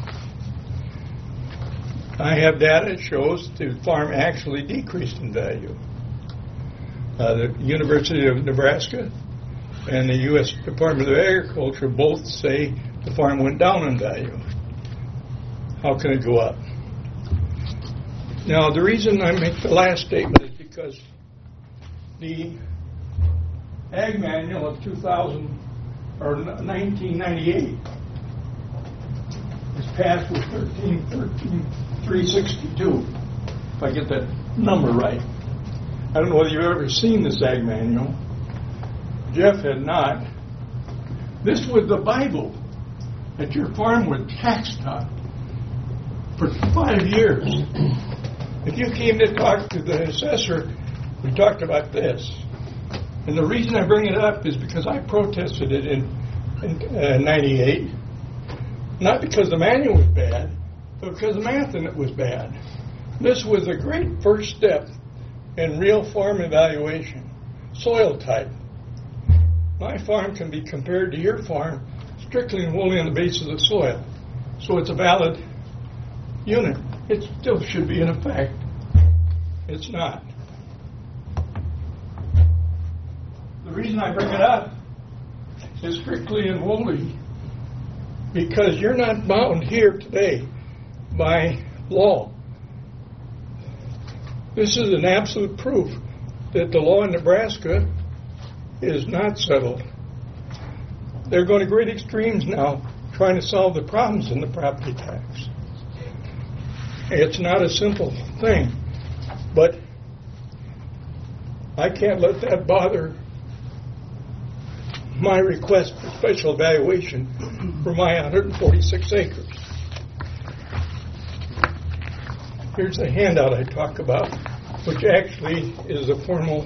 Speaker 7: I have data that shows the farm actually decreased in value. Uh, the University of Nebraska and the U S Department of Agriculture both say the farm went down in value. How can it go up? Now, the reason I make the last statement is because the Ag Manual of two thousand or nineteen ninety-eight was passed with thirteen thirteen three sixty-two. If I get that number right. I don't know whether you've ever seen this Ag Manual. Jeff had not. This was the Bible that your farm was taxed on for five years. If you came to talk to the assessor, we talked about this. And the reason I bring it up is because I protested it in, in uh, ninety-eight. Not because the manual was bad, but because the math in it was bad. This was a great first step in real farm evaluation. Soil type. My farm can be compared to your farm strictly and wholly on the basis of soil. So it's a valid unit. It still should be in effect. It's not. The reason I bring it up is strictly and wholly because you're not bound here today by law. This is an absolute proof that the law in Nebraska is not settled. They're going to great extremes now trying to solve the problems in the property tax. It's not a simple thing, but I can't let that bother my request for special evaluation for my one hundred forty-six acres. Here's the handout I talk about, which actually is a formal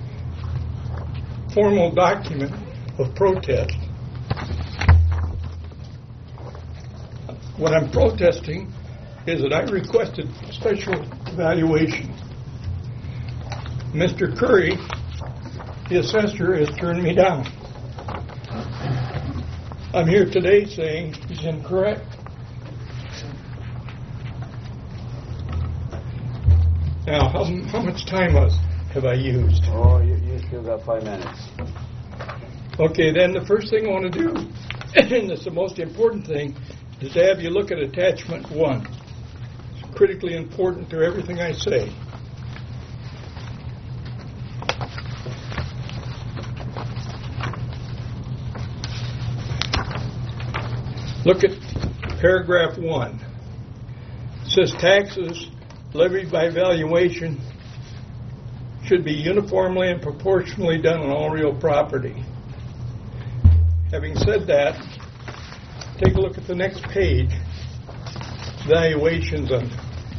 Speaker 7: formal document of protest. What I'm protesting is that I requested special evaluation. Mister Curry the assessor has turned me down. I'm here today saying he's incorrect. Now, how, how much time was, have I used?
Speaker 2: Oh, you, you still got five minutes.
Speaker 7: Okay, then the first thing I want to do, and it's the most important thing, is to have you look at attachment one. It's critically important to everything I say. Look at paragraph one. It says taxes levied by valuation should be uniformly and proportionally done on all real property. Having said that, take a look at the next page. Valuations on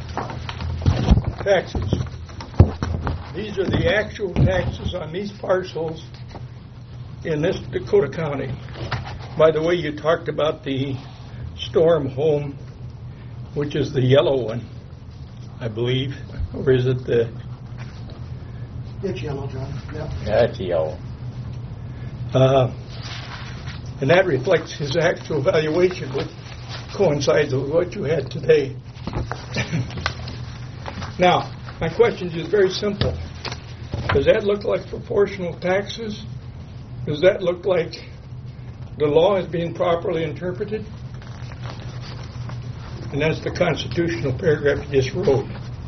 Speaker 7: taxes. These are the actual taxes on these parcels in this Dakota County. By the way, you talked about the Storm home, which is the yellow one, I believe, or is it the...
Speaker 4: It's yellow, John. Yep.
Speaker 6: That's yellow.
Speaker 7: Uh, and that reflects his actual valuation, which coincides with what you had today. Now, my question is very simple. Does that look like proportional taxes? Does that look like the law is being properly interpreted? And that's the constitutional paragraph you just wrote.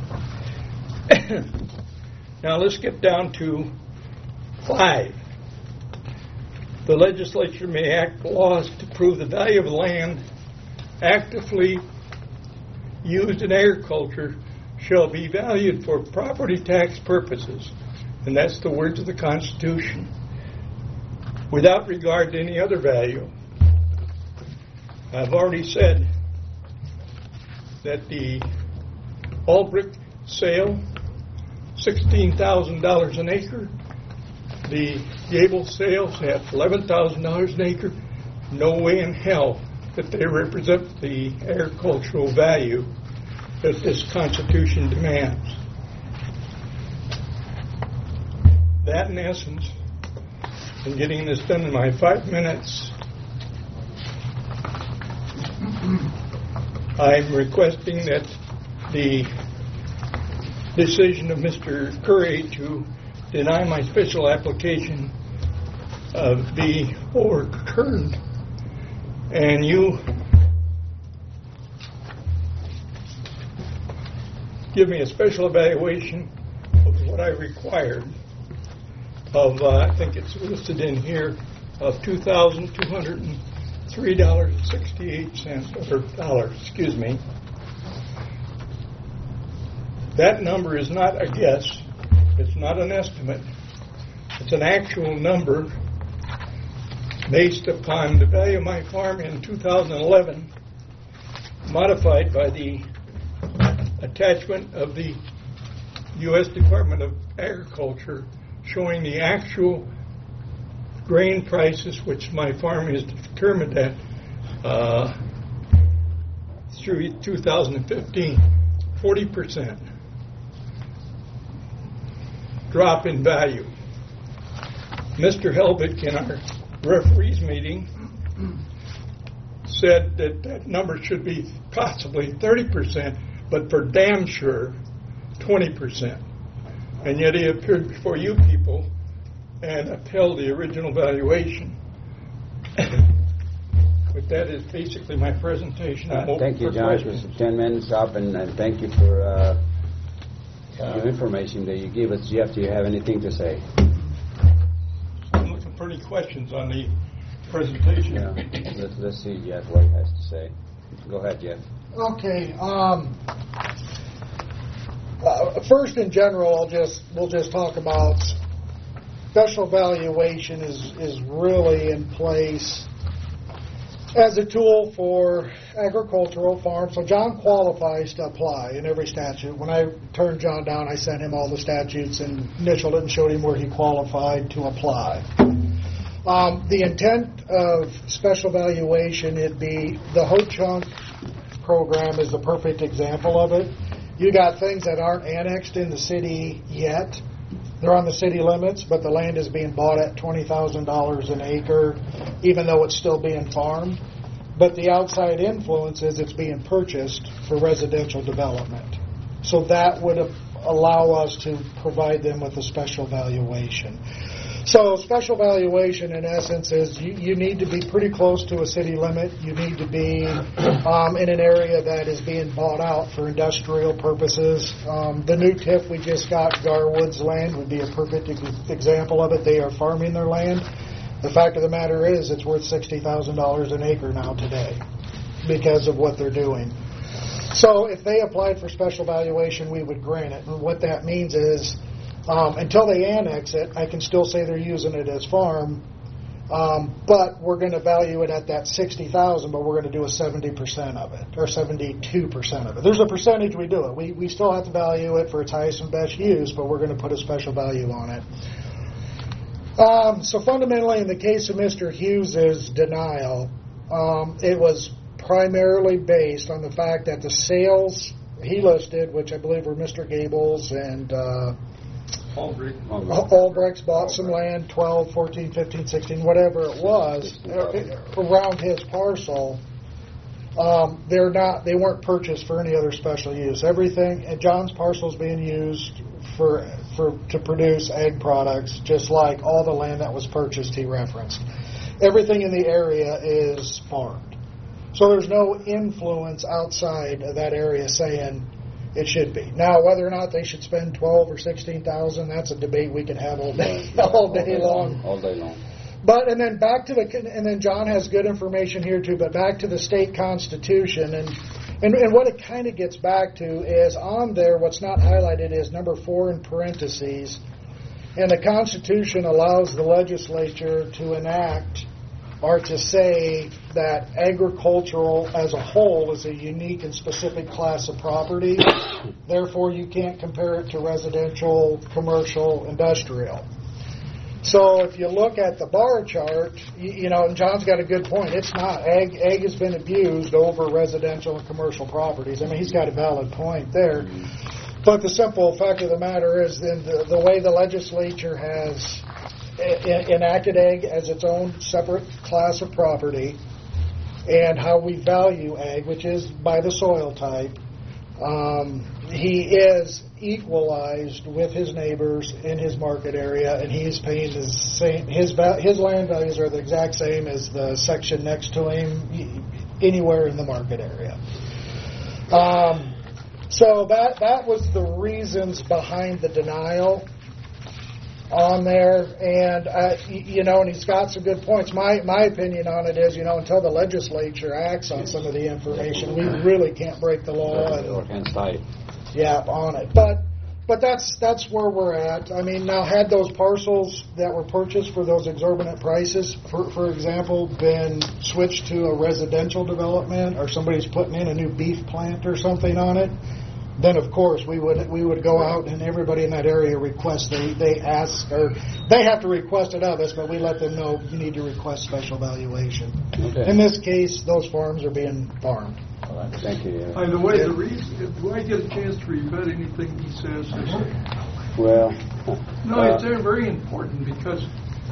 Speaker 7: Now let's get down to five. The legislature may act laws to prove the value of land actively used in agriculture shall be valued for property tax purposes. And that's the words of the Constitution. Without regard to any other value. I've already said that the Albrecht sale, sixteen thousand dollars an acre. The Gable sales at eleven thousand dollars an acre. No way in hell that they represent the agricultural value that this Constitution demands. That, in essence, and getting this done in my five minutes, I'm requesting that the decision of Mister Curry to deny my special application uh, be overturned, and you give me a special evaluation of what I required of, uh, I think it's listed in here, of two thousand two hundred three dollars and sixty-eight cents, or dollars, excuse me. That number is not a guess. It's not an estimate. It's an actual number based upon the value of my farm in two thousand eleven, modified by the attachment of the U S Department of Agriculture showing the actual grain prices, which my farm is determined at uh, through two thousand fifteen, forty percent drop in value. Mister Helbig in our referees meeting said that that number should be possibly thirty percent, but for damn sure twenty percent. And yet he appeared before you people and upheld the original valuation. But that is basically my presentation.
Speaker 2: Uh, thank you, John. It was ten minutes up, and, and thank you for uh, uh, the information that you gave us. Jeff, do you have anything to say?
Speaker 7: I'm looking for any questions on the presentation.
Speaker 2: Yeah. let's, let's see, Jeff, what he has to say. Go ahead, Jeff.
Speaker 4: Okay. Um, uh, first, in general, I'll just we'll just talk about special valuation is is really in place as a tool for agricultural farms. So John qualifies to apply in every statute. When I turned John down, I sent him all the statutes and initialed it and showed him where he qualified to apply. Um, the intent of special valuation, it'd be the Ho-Chunk program is the perfect example of it. You got things that aren't annexed in the city yet, they're on the city limits, but the land is being bought at twenty thousand dollars an acre, even though it's still being farmed. But the outside influence is it's being purchased for residential development. So that would allow us to provide them with a special valuation. So special valuation, in essence, is you, you need to be pretty close to a city limit. You need to be um, in an area that is being bought out for industrial purposes. Um, the new T I F we just got, Garwood's land, would be a perfect ex- example of it. They are farming their land. The fact of the matter is it's worth sixty thousand dollars an acre now today because of what they're doing. So if they applied for special valuation, we would grant it. And what that means is Um, until they annex it, I can still say they're using it as farm, um, but we're going to value it at that sixty thousand dollars, but we're going to do a seventy percent of it, or seventy-two percent of it. There's a percentage we do it. We, we still have to value it for its highest and best use, but we're going to put a special value on it. Um, so fundamentally, in the case of Mister Hughes' denial, um, it was primarily based on the fact that the sales he listed, which I believe were Mister Gables and uh,
Speaker 7: Albrecht.
Speaker 4: Albrecht's bought some land, twelve, fourteen, fifteen, sixteen, whatever it was, around his parcel. Um, they're not. They weren't purchased for any other special use. Everything, and John's parcel is being used for for to produce egg products, just like all the land that was purchased. He referenced. Everything in the area is farmed, so there's no influence outside of that area saying it should be. Now, whether or not they should spend twelve or sixteen thousand, that's a debate we can have all day, all day long.
Speaker 2: All day long.
Speaker 4: But and then back to the and then John has good information here too. But back to the state constitution and and, and what it kind of gets back to is on there. What's not highlighted is number four in parentheses, and the Constitution allows the legislature to enact or to say that agricultural as a whole is a unique and specific class of property. Therefore, you can't compare it to residential, commercial, industrial. So if you look at the bar chart, you, you know, and John's got a good point. It's not. Ag, ag has been abused over residential and commercial properties. I mean, he's got a valid point there. But the simple fact of the matter is then the, the way the legislature has enacted ag as its own separate class of property, and how we value ag, which is by the soil type, um, he is equalized with his neighbors in his market area, and he is paying the same. His his land values are the exact same as the section next to him, anywhere in the market area. Um, so that that was the reasons behind the denial on there, and uh, you know, and he's got some good points. My my opinion on it is, you know, until the legislature acts on some of the information, we really can't break the law and yeah on it. But but that's that's where we're at. I mean, now had those parcels that were purchased for those exorbitant prices, for for example, been switched to a residential development, or somebody's putting in a new beef plant or something on it, then of course we would we would go out and everybody in that area request they they ask or they have to request it of us, but we let them know you need to request special valuation.
Speaker 2: Okay.
Speaker 4: In this case, those farms are being farmed.
Speaker 2: Thank you. Yeah.
Speaker 7: By the way, the reason, do I get a chance to rebut anything he says?
Speaker 2: Well,
Speaker 7: No,
Speaker 2: uh,
Speaker 7: it's very important because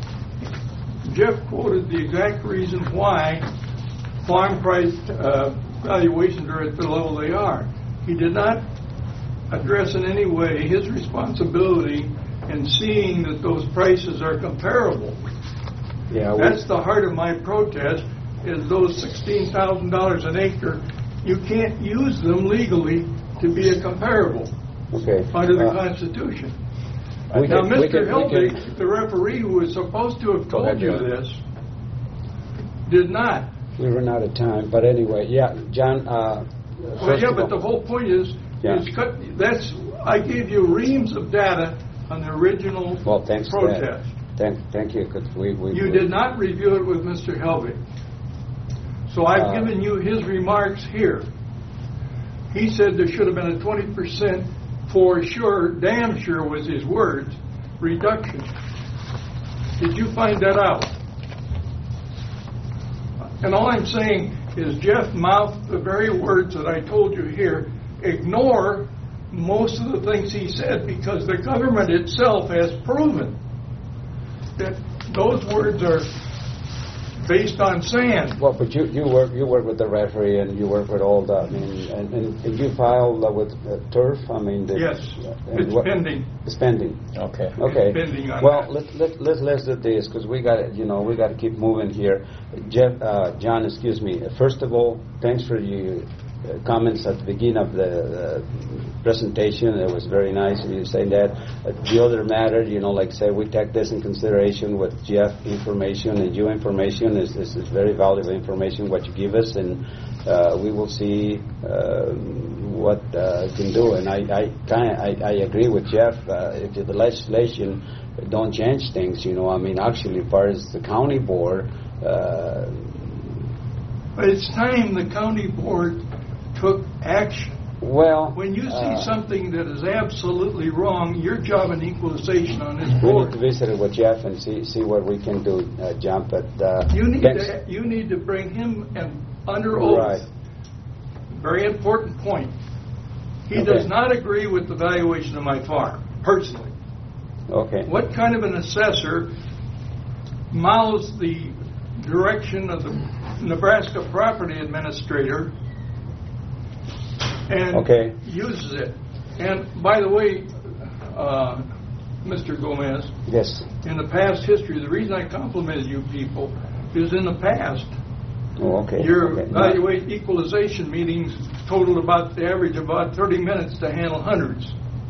Speaker 7: Jeff quoted the exact reason why farm price uh, valuations are at the level they are. He did not address in any way his responsibility in seeing that those prices are comparable.
Speaker 2: yeah, we,
Speaker 7: That's the heart of my protest, is those sixteen thousand dollars an acre, you can't use them legally to be a comparable
Speaker 2: okay.
Speaker 7: under the
Speaker 2: Uh,
Speaker 7: Constitution.
Speaker 2: we
Speaker 7: Now,
Speaker 2: can- we
Speaker 7: Mister
Speaker 2: can- we can-
Speaker 7: Helbig, the referee who was supposed to have
Speaker 2: Go ahead,
Speaker 7: told you
Speaker 2: John.
Speaker 7: this, did not.
Speaker 2: We run out of time, but anyway, yeah, John. Uh,
Speaker 7: Well,
Speaker 2: first
Speaker 7: yeah,
Speaker 2: of
Speaker 7: but
Speaker 2: all-
Speaker 7: the whole point is,
Speaker 2: Yeah.
Speaker 7: is cut, that's, I gave you reams of data on the original
Speaker 2: Well, thanks for that.
Speaker 7: protest.
Speaker 2: Thank, thank you. 'Cause we, we,
Speaker 7: You
Speaker 2: we-
Speaker 7: did not review it with Mister Helbig. So I've
Speaker 2: Uh,
Speaker 7: given you his remarks here. He said there should have been a twenty percent for sure, damn sure was his words, reduction. Did you find that out? And all I'm saying is Jeff mouthed the very words that I told you here. Ignore most of the things he said because the government itself has proven that those words are based on sand.
Speaker 2: Well, but you, you work you work with the referee and you work with all that. I mean, and, and, and you filed uh, with uh, turf. I mean, the,
Speaker 7: Yes,
Speaker 2: and
Speaker 7: it's
Speaker 2: what-
Speaker 7: pending.
Speaker 2: It's pending.
Speaker 6: Okay.
Speaker 2: Okay.
Speaker 7: It's pending on
Speaker 2: Well,
Speaker 7: that.
Speaker 2: let let let let's do this because we got you know we got to keep moving here. Jeff, uh, John, excuse me. First of all, thanks for your uh, comments at the beginning of the uh, presentation. It was very nice of you saying that. Uh, the other matter, you know, like say, we take this in consideration with Jeff information and you information is this is very valuable information what you give us, and uh, we will see uh, what uh, can do. And I I kind I, I agree with Jeff. Uh, if the legislation don't change things, you know, I mean, actually, as far as the county board. Uh,
Speaker 7: But it's time the county board took action.
Speaker 2: well,
Speaker 7: When you see
Speaker 2: uh,
Speaker 7: something that is absolutely wrong, your job in equalization on this
Speaker 2: we need
Speaker 7: board,
Speaker 2: to visit it with Jeff and see see what we can do, uh, John. But uh,
Speaker 7: you need
Speaker 2: thanks.
Speaker 7: to, you need to bring him and under oath.
Speaker 2: Right.
Speaker 7: Very important point. He
Speaker 2: Okay.
Speaker 7: does not agree with the valuation of my farm, personally.
Speaker 2: Okay.
Speaker 7: What kind of an assessor mouths the direction of the Nebraska property administrator and
Speaker 2: Okay.
Speaker 7: uses it? And by the way, uh, Mister Gomez,
Speaker 2: Yes.
Speaker 7: in the past history, the reason I complimented you people is in the past,
Speaker 2: Oh, okay.
Speaker 7: your
Speaker 2: okay.
Speaker 7: evaluate equalization meetings totaled about the average of about thirty minutes to handle hundreds.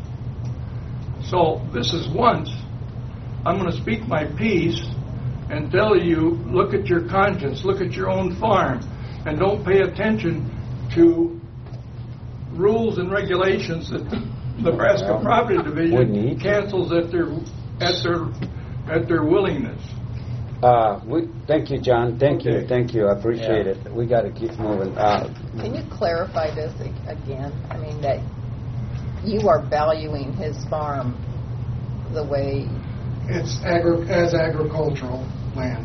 Speaker 7: So this is once. I'm going to speak my piece and tell you, look at your conscience, look at your own farm, and don't pay attention to rules and regulations that the Nebraska
Speaker 2: Well,
Speaker 7: Property
Speaker 2: we
Speaker 7: Division
Speaker 2: need-
Speaker 7: cancels at their at their at their willingness.
Speaker 2: Uh, we, thank you, John. Thank you.
Speaker 7: Okay.
Speaker 2: Thank you. I appreciate
Speaker 6: Yeah.
Speaker 2: it. We got to keep moving. Uh,
Speaker 8: Can you clarify this ag- again? I mean, that you are valuing his farm the way,
Speaker 4: It's agri- as agricultural land.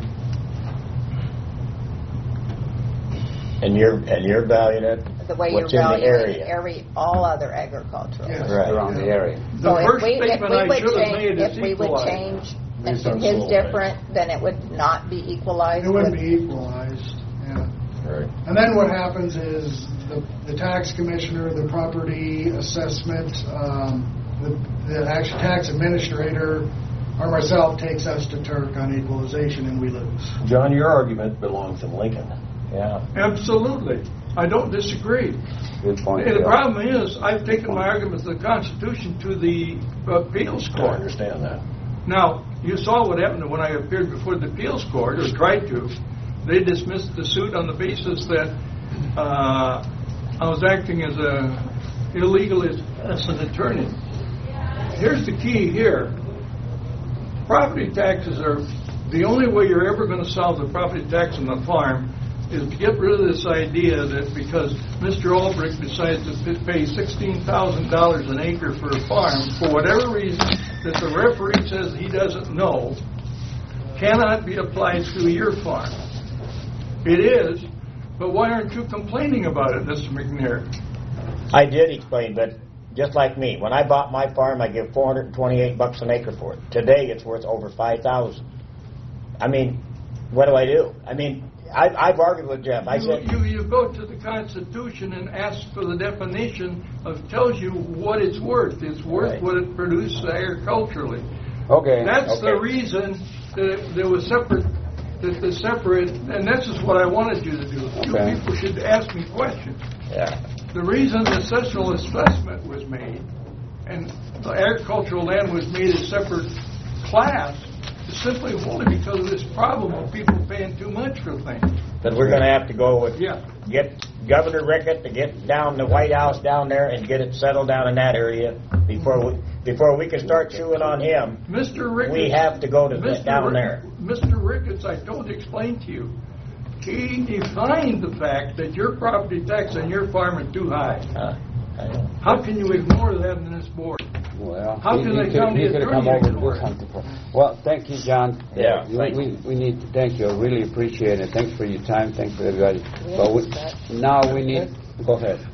Speaker 6: And you're and you're valuing it.
Speaker 8: the way
Speaker 6: What's
Speaker 8: you're
Speaker 6: in the
Speaker 8: valuing
Speaker 6: area.
Speaker 8: every, all other agricultural.
Speaker 4: Yes.
Speaker 6: Right.
Speaker 2: around the area.
Speaker 7: The
Speaker 8: So if
Speaker 7: first
Speaker 8: we, if
Speaker 7: statement
Speaker 8: we
Speaker 7: I
Speaker 8: would
Speaker 7: should have
Speaker 8: change,
Speaker 7: made is
Speaker 8: if we would
Speaker 7: equalized.
Speaker 8: change, and
Speaker 3: Based on
Speaker 8: if his
Speaker 3: soil type.
Speaker 8: different, then it would not be equalized?
Speaker 4: It wouldn't
Speaker 8: with-
Speaker 4: be equalized, yeah.
Speaker 3: Right.
Speaker 4: And then what happens is the, the tax commissioner, the property assessment, um, the, the actual tax administrator, or myself takes us to Turk on equalization and we lose.
Speaker 3: John, your argument belongs in Lincoln.
Speaker 6: Yeah.
Speaker 7: Absolutely. I don't disagree.
Speaker 2: Good point.
Speaker 7: And the
Speaker 2: Bill.
Speaker 7: problem is, I've taken my arguments of the Constitution to the appeals
Speaker 3: I
Speaker 7: court.
Speaker 3: understand that.
Speaker 7: Now, you saw what happened when I appeared before the appeals court, or tried to. They dismissed the suit on the basis that uh, I was acting as a illegal as, as an attorney. Here's the key here. Property taxes are, the only way you're ever going to solve the property tax on the farm is to get rid of this idea that because Mister Albrecht decides to p- pay sixteen thousand dollars an acre for a farm, for whatever reason that the referee says he doesn't know, cannot be applied to your farm. It is, but why aren't you complaining about it, Mister McNair?
Speaker 6: I did explain, but just like me, when I bought my farm, I give four hundred twenty-eight bucks an acre for it. Today, it's worth over five thousand. I mean, what do I do? I mean, I, I've argued with Jeff. I
Speaker 7: You,
Speaker 6: said,
Speaker 7: you, you go to the Constitution and ask for the definition of, tells you what it's worth. It's worth
Speaker 6: Right.
Speaker 7: what it produced agriculturally.
Speaker 2: Okay.
Speaker 7: That's
Speaker 2: okay.
Speaker 7: the reason that it, there was separate, that the separate, and this is what I wanted you to do. You
Speaker 2: Okay.
Speaker 7: people should ask me questions.
Speaker 6: yeah.
Speaker 7: The reason the social assessment was made and the agricultural land was made a separate class is simply only because of this problem of people paying too much for things.
Speaker 6: But we're going to have to go with,
Speaker 7: Yeah.
Speaker 6: get Governor Rickett to get down the White House down there and get it settled down in that area before we before we can start chewing on him.
Speaker 7: Mister Ricketts,
Speaker 6: We have to go to the,
Speaker 7: Mister
Speaker 6: down
Speaker 7: Rick-
Speaker 6: there.
Speaker 7: Mister Ricketts, I don't explain to you. He defined the fact that your property tax on your farm are too high.
Speaker 6: Uh, I know.
Speaker 7: How can you ignore that in this board?
Speaker 2: Well,
Speaker 7: How
Speaker 2: he-
Speaker 7: can
Speaker 2: he
Speaker 7: the
Speaker 2: could-
Speaker 7: county
Speaker 2: he could have come
Speaker 7: attorney
Speaker 2: over and
Speaker 7: ignore
Speaker 2: do
Speaker 7: it?
Speaker 2: something for- Well, thank you, John.
Speaker 6: Yeah,
Speaker 2: We-
Speaker 6: thank
Speaker 2: we,
Speaker 6: you.
Speaker 2: we need to thank you. I really appreciate it. Thanks for your time. Thanks for everybody.
Speaker 8: Yeah,
Speaker 2: But we,
Speaker 8: that-
Speaker 2: now we need. Go ahead.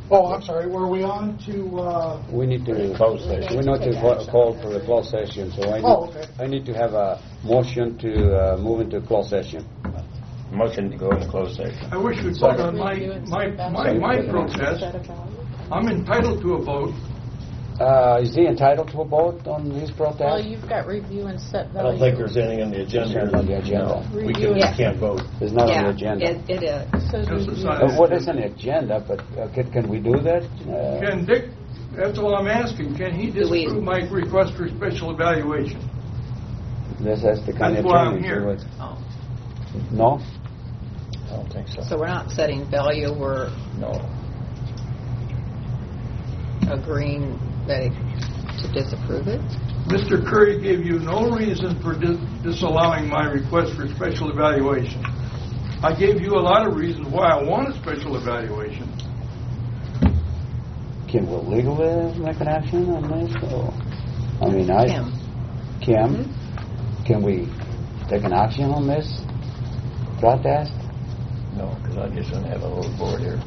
Speaker 4: Oh, I'm sorry, were we on to, uh,
Speaker 2: We need to,
Speaker 6: Close session.
Speaker 2: we need to vo- call for a closed session, so I
Speaker 4: Oh,
Speaker 2: need,
Speaker 4: okay.
Speaker 2: I need to have a motion to uh, move into closed session.
Speaker 6: Motion to go into closed session.
Speaker 7: I wish you'd vote on my, my, my, my protest. I'm entitled to a vote.
Speaker 2: Uh, Is he entitled to a vote on his protest?
Speaker 9: Well, you've got review and set
Speaker 3: I
Speaker 9: value.
Speaker 3: don't think there's anything on the agenda.
Speaker 2: It's on the agenda.
Speaker 3: We can, we
Speaker 8: Yeah.
Speaker 3: can't vote.
Speaker 2: It's not on
Speaker 8: Yeah,
Speaker 2: the agenda.
Speaker 8: it, it is.
Speaker 9: It says
Speaker 7: Yes,
Speaker 9: review.
Speaker 7: it's on-
Speaker 2: Uh, What is on the agenda, but uh, can, can we do that? Uh,
Speaker 7: Can Dick, that's all I'm asking, can he
Speaker 8: Do we-
Speaker 7: disapprove my request for special evaluation?
Speaker 2: Let's ask the county
Speaker 7: That's why I'm
Speaker 2: attorney.
Speaker 7: here.
Speaker 2: do it.
Speaker 8: Oh.
Speaker 2: No?
Speaker 6: I don't think so.
Speaker 8: So we're not setting value, we're
Speaker 6: No.
Speaker 8: agreeing that it, to disapprove it?
Speaker 7: Mister Curry gave you no reason for dis- disallowing my request for special evaluation. I gave you a lot of reasons why I want a special evaluation.
Speaker 2: Can we legally make an action on this? Or, I mean, I...
Speaker 8: Kim?
Speaker 2: Kim, can we take an action on this protest?
Speaker 6: No, because I just don't have a little board here.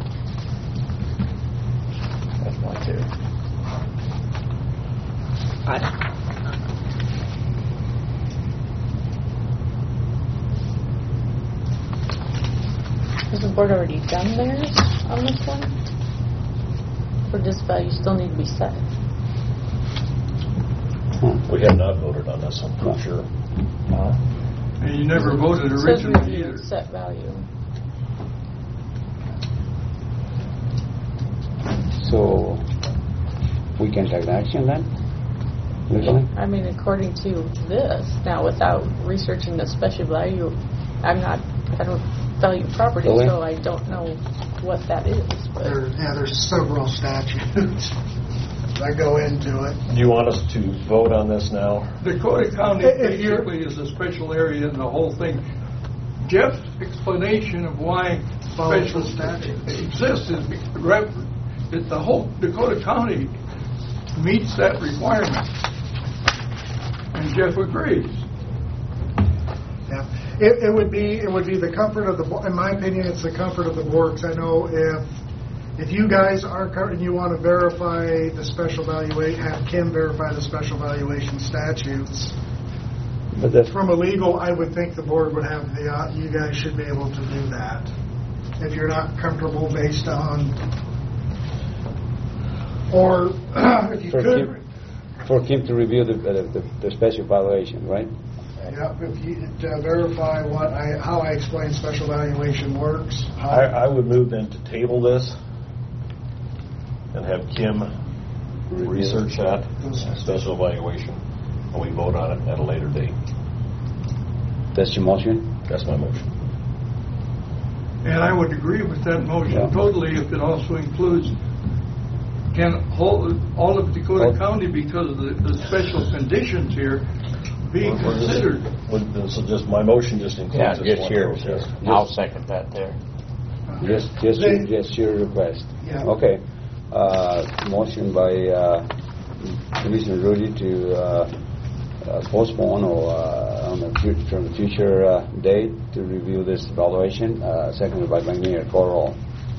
Speaker 6: That's my theory.
Speaker 8: I,
Speaker 9: Has the board already done theirs on this one? Or does value still need to be set?
Speaker 3: We have not voted on this, I'm pretty sure.
Speaker 7: And you never voted
Speaker 9: It says
Speaker 7: originally
Speaker 9: review
Speaker 7: either.
Speaker 9: and set value.
Speaker 2: So, we can take action then? Legally?
Speaker 9: I mean, according to this, now without researching the special value, I'm not, I don't value property,
Speaker 2: Really?
Speaker 9: so I don't know what that is. But
Speaker 4: there, yeah, there's several statutes that go into it.
Speaker 3: Do you want us to vote on this now?
Speaker 7: Dakota County
Speaker 4: If you're-
Speaker 7: basically is a special area in the whole thing. Jeff's explanation of why
Speaker 4: Follows
Speaker 7: special
Speaker 4: the statutes.
Speaker 7: exists is be- rep- that the whole Dakota County meets that requirement. And Jeff agrees.
Speaker 4: Yeah, it, it would be, it would be the comfort of the, bo- in my opinion, it's the comfort of the board, 'cause I know if, if you guys are, co- and you want to verify the special valuation, have Kim verify the special valuation statutes,
Speaker 2: But that's,
Speaker 4: from a legal, I would think the board would have the, uh, you guys should be able to do that. If you're not comfortable based on, or if you
Speaker 2: for
Speaker 4: could,
Speaker 2: Kim, for Kim to review the, the, the, the special valuation, right?
Speaker 4: yeah, if you, to verify what I, how I explain special valuation works. how-
Speaker 3: I, I would move then to table this and have Kim research that special evaluation, and we vote on it at a later date.
Speaker 2: That's your motion?
Speaker 3: That's my motion.
Speaker 7: And I would agree with that motion
Speaker 2: Yeah.
Speaker 7: totally if it also includes can whole, all of Dakota
Speaker 2: Oh.
Speaker 7: County, because of the, the special conditions here, be
Speaker 3: We're- we're just-
Speaker 7: considered.
Speaker 3: we're- This is just, my motion just
Speaker 6: Yeah,
Speaker 3: includes this
Speaker 6: just
Speaker 3: one
Speaker 6: yours.
Speaker 3: protest.
Speaker 6: I'll second that there.
Speaker 2: Just, just, your,
Speaker 4: They-
Speaker 2: just your request?
Speaker 4: Yeah.
Speaker 2: Okay. Uh, motion by uh, Commissioner Rudy to uh, uh, postpone or uh, on the future, from the future uh, date to review this evaluation. Uh, seconded by McNear. Call roll.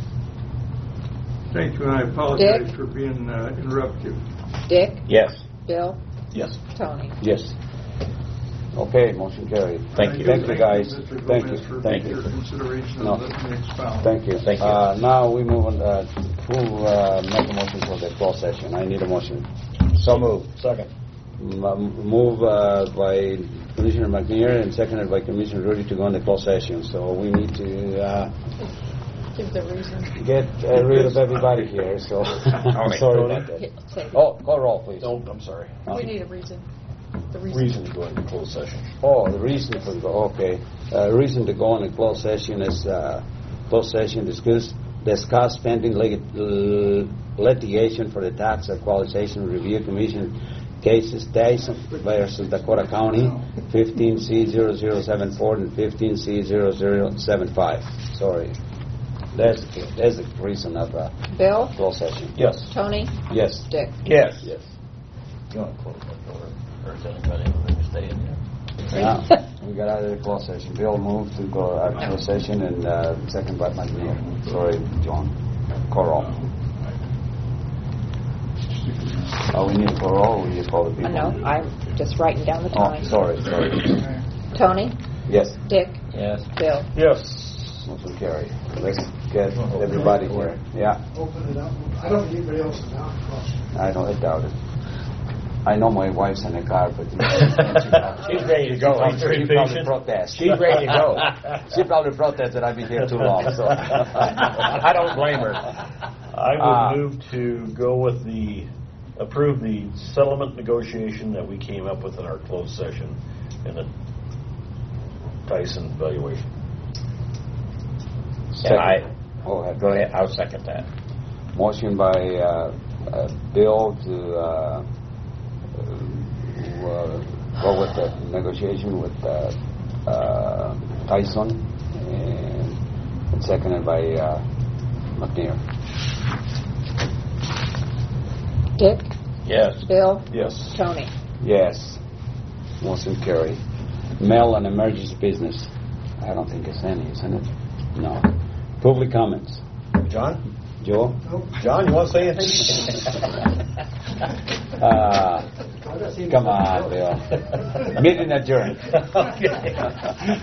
Speaker 7: Thank you, and I apologize
Speaker 8: Dick?
Speaker 7: for being uh, interruptive.
Speaker 8: Dick?
Speaker 6: Yes.
Speaker 8: Bill?
Speaker 3: Yes.
Speaker 8: Tony?
Speaker 2: Yes. Okay, motion carried.
Speaker 6: Thank
Speaker 7: I
Speaker 6: you.
Speaker 7: do
Speaker 2: Thank you, guys.
Speaker 7: Mister
Speaker 2: Thank
Speaker 7: Gomez,
Speaker 2: you.
Speaker 7: for
Speaker 2: Thank
Speaker 7: your
Speaker 2: you.
Speaker 7: consideration
Speaker 2: No.
Speaker 7: of letting me expound.
Speaker 2: Thank you.
Speaker 6: Thank you.
Speaker 2: Uh, now we move on uh, to uh, make a motion for the closed session. I need a motion.
Speaker 6: So moved.
Speaker 3: Second.
Speaker 2: M- um, Move uh, by Commissioner McNear and seconded by Commissioner Rudy to go into closed session. So we need to uh,
Speaker 9: give the reason.
Speaker 2: get uh, rid of everybody here. So I'm sorry about that.
Speaker 8: Hit- say-
Speaker 2: Oh, call roll, please.
Speaker 3: No, I'm sorry.
Speaker 9: We need a reason. The reason.
Speaker 3: Reason to go into closed session.
Speaker 2: Oh, the reason for the, okay. Uh, reason to go into closed session is uh, closed session discuss discuss pending lit- uh, litigation for the tax equalization review commission cases Dyson versus Dakota County, fifteen C zero zero seven four and fifteen C zero zero seven five. Sorry. That's that's the reason of uh,
Speaker 8: Bill?
Speaker 2: closed session.
Speaker 3: Yes.
Speaker 8: Tony?
Speaker 2: Yes.
Speaker 8: Dick?
Speaker 6: Yes.
Speaker 2: Yes.
Speaker 6: You want to close that door, or is anybody going to stay in there?
Speaker 2: Now, we got out of the closed session. Bill moved to go out of closed session and uh, second by McNeil. Sorry, John. Call roll. Oh, we need for all, we just call the
Speaker 1: I
Speaker 2: people.
Speaker 1: know, I'm just writing down the
Speaker 2: Oh,
Speaker 1: time.
Speaker 2: sorry, sorry.
Speaker 1: Tony,
Speaker 2: Yes,
Speaker 1: Dick,
Speaker 6: Yes.
Speaker 1: Bill.
Speaker 3: Yes.
Speaker 2: motion carry. Let's get everybody here. Yeah,
Speaker 4: Open it up. I don't think anybody else is down.
Speaker 2: I don't, I doubt it. I know my wife's in the car, but
Speaker 6: She's ready to go.
Speaker 2: She probably
Speaker 3: patient.
Speaker 2: protest.
Speaker 6: She's ready to go.
Speaker 2: She probably protest that I've been here too long, so.
Speaker 6: I don't blame her.
Speaker 3: I would
Speaker 2: Ah.
Speaker 3: move to go with the, approve the settlement negotiation that we came up with in our closed session in the Tyson valuation.
Speaker 6: And I,
Speaker 2: Go ahead.
Speaker 6: go ahead, I'll second that.
Speaker 2: Motion by uh, uh, Bill to uh, uh, go with the negotiation with uh, uh, Tyson, and, and seconded by uh, McNear.
Speaker 1: Dick,
Speaker 6: Yes.
Speaker 1: Bill,
Speaker 3: Yes.
Speaker 1: Tony.
Speaker 2: Yes. Motion carry. Mail and emergency business. I don't think it's any, isn't it? No. Public comments.
Speaker 6: John?
Speaker 2: Joe?
Speaker 6: John, you want to say anything?
Speaker 2: Uh, come on, Bill. Meeting adjourned.
Speaker 6: Okay.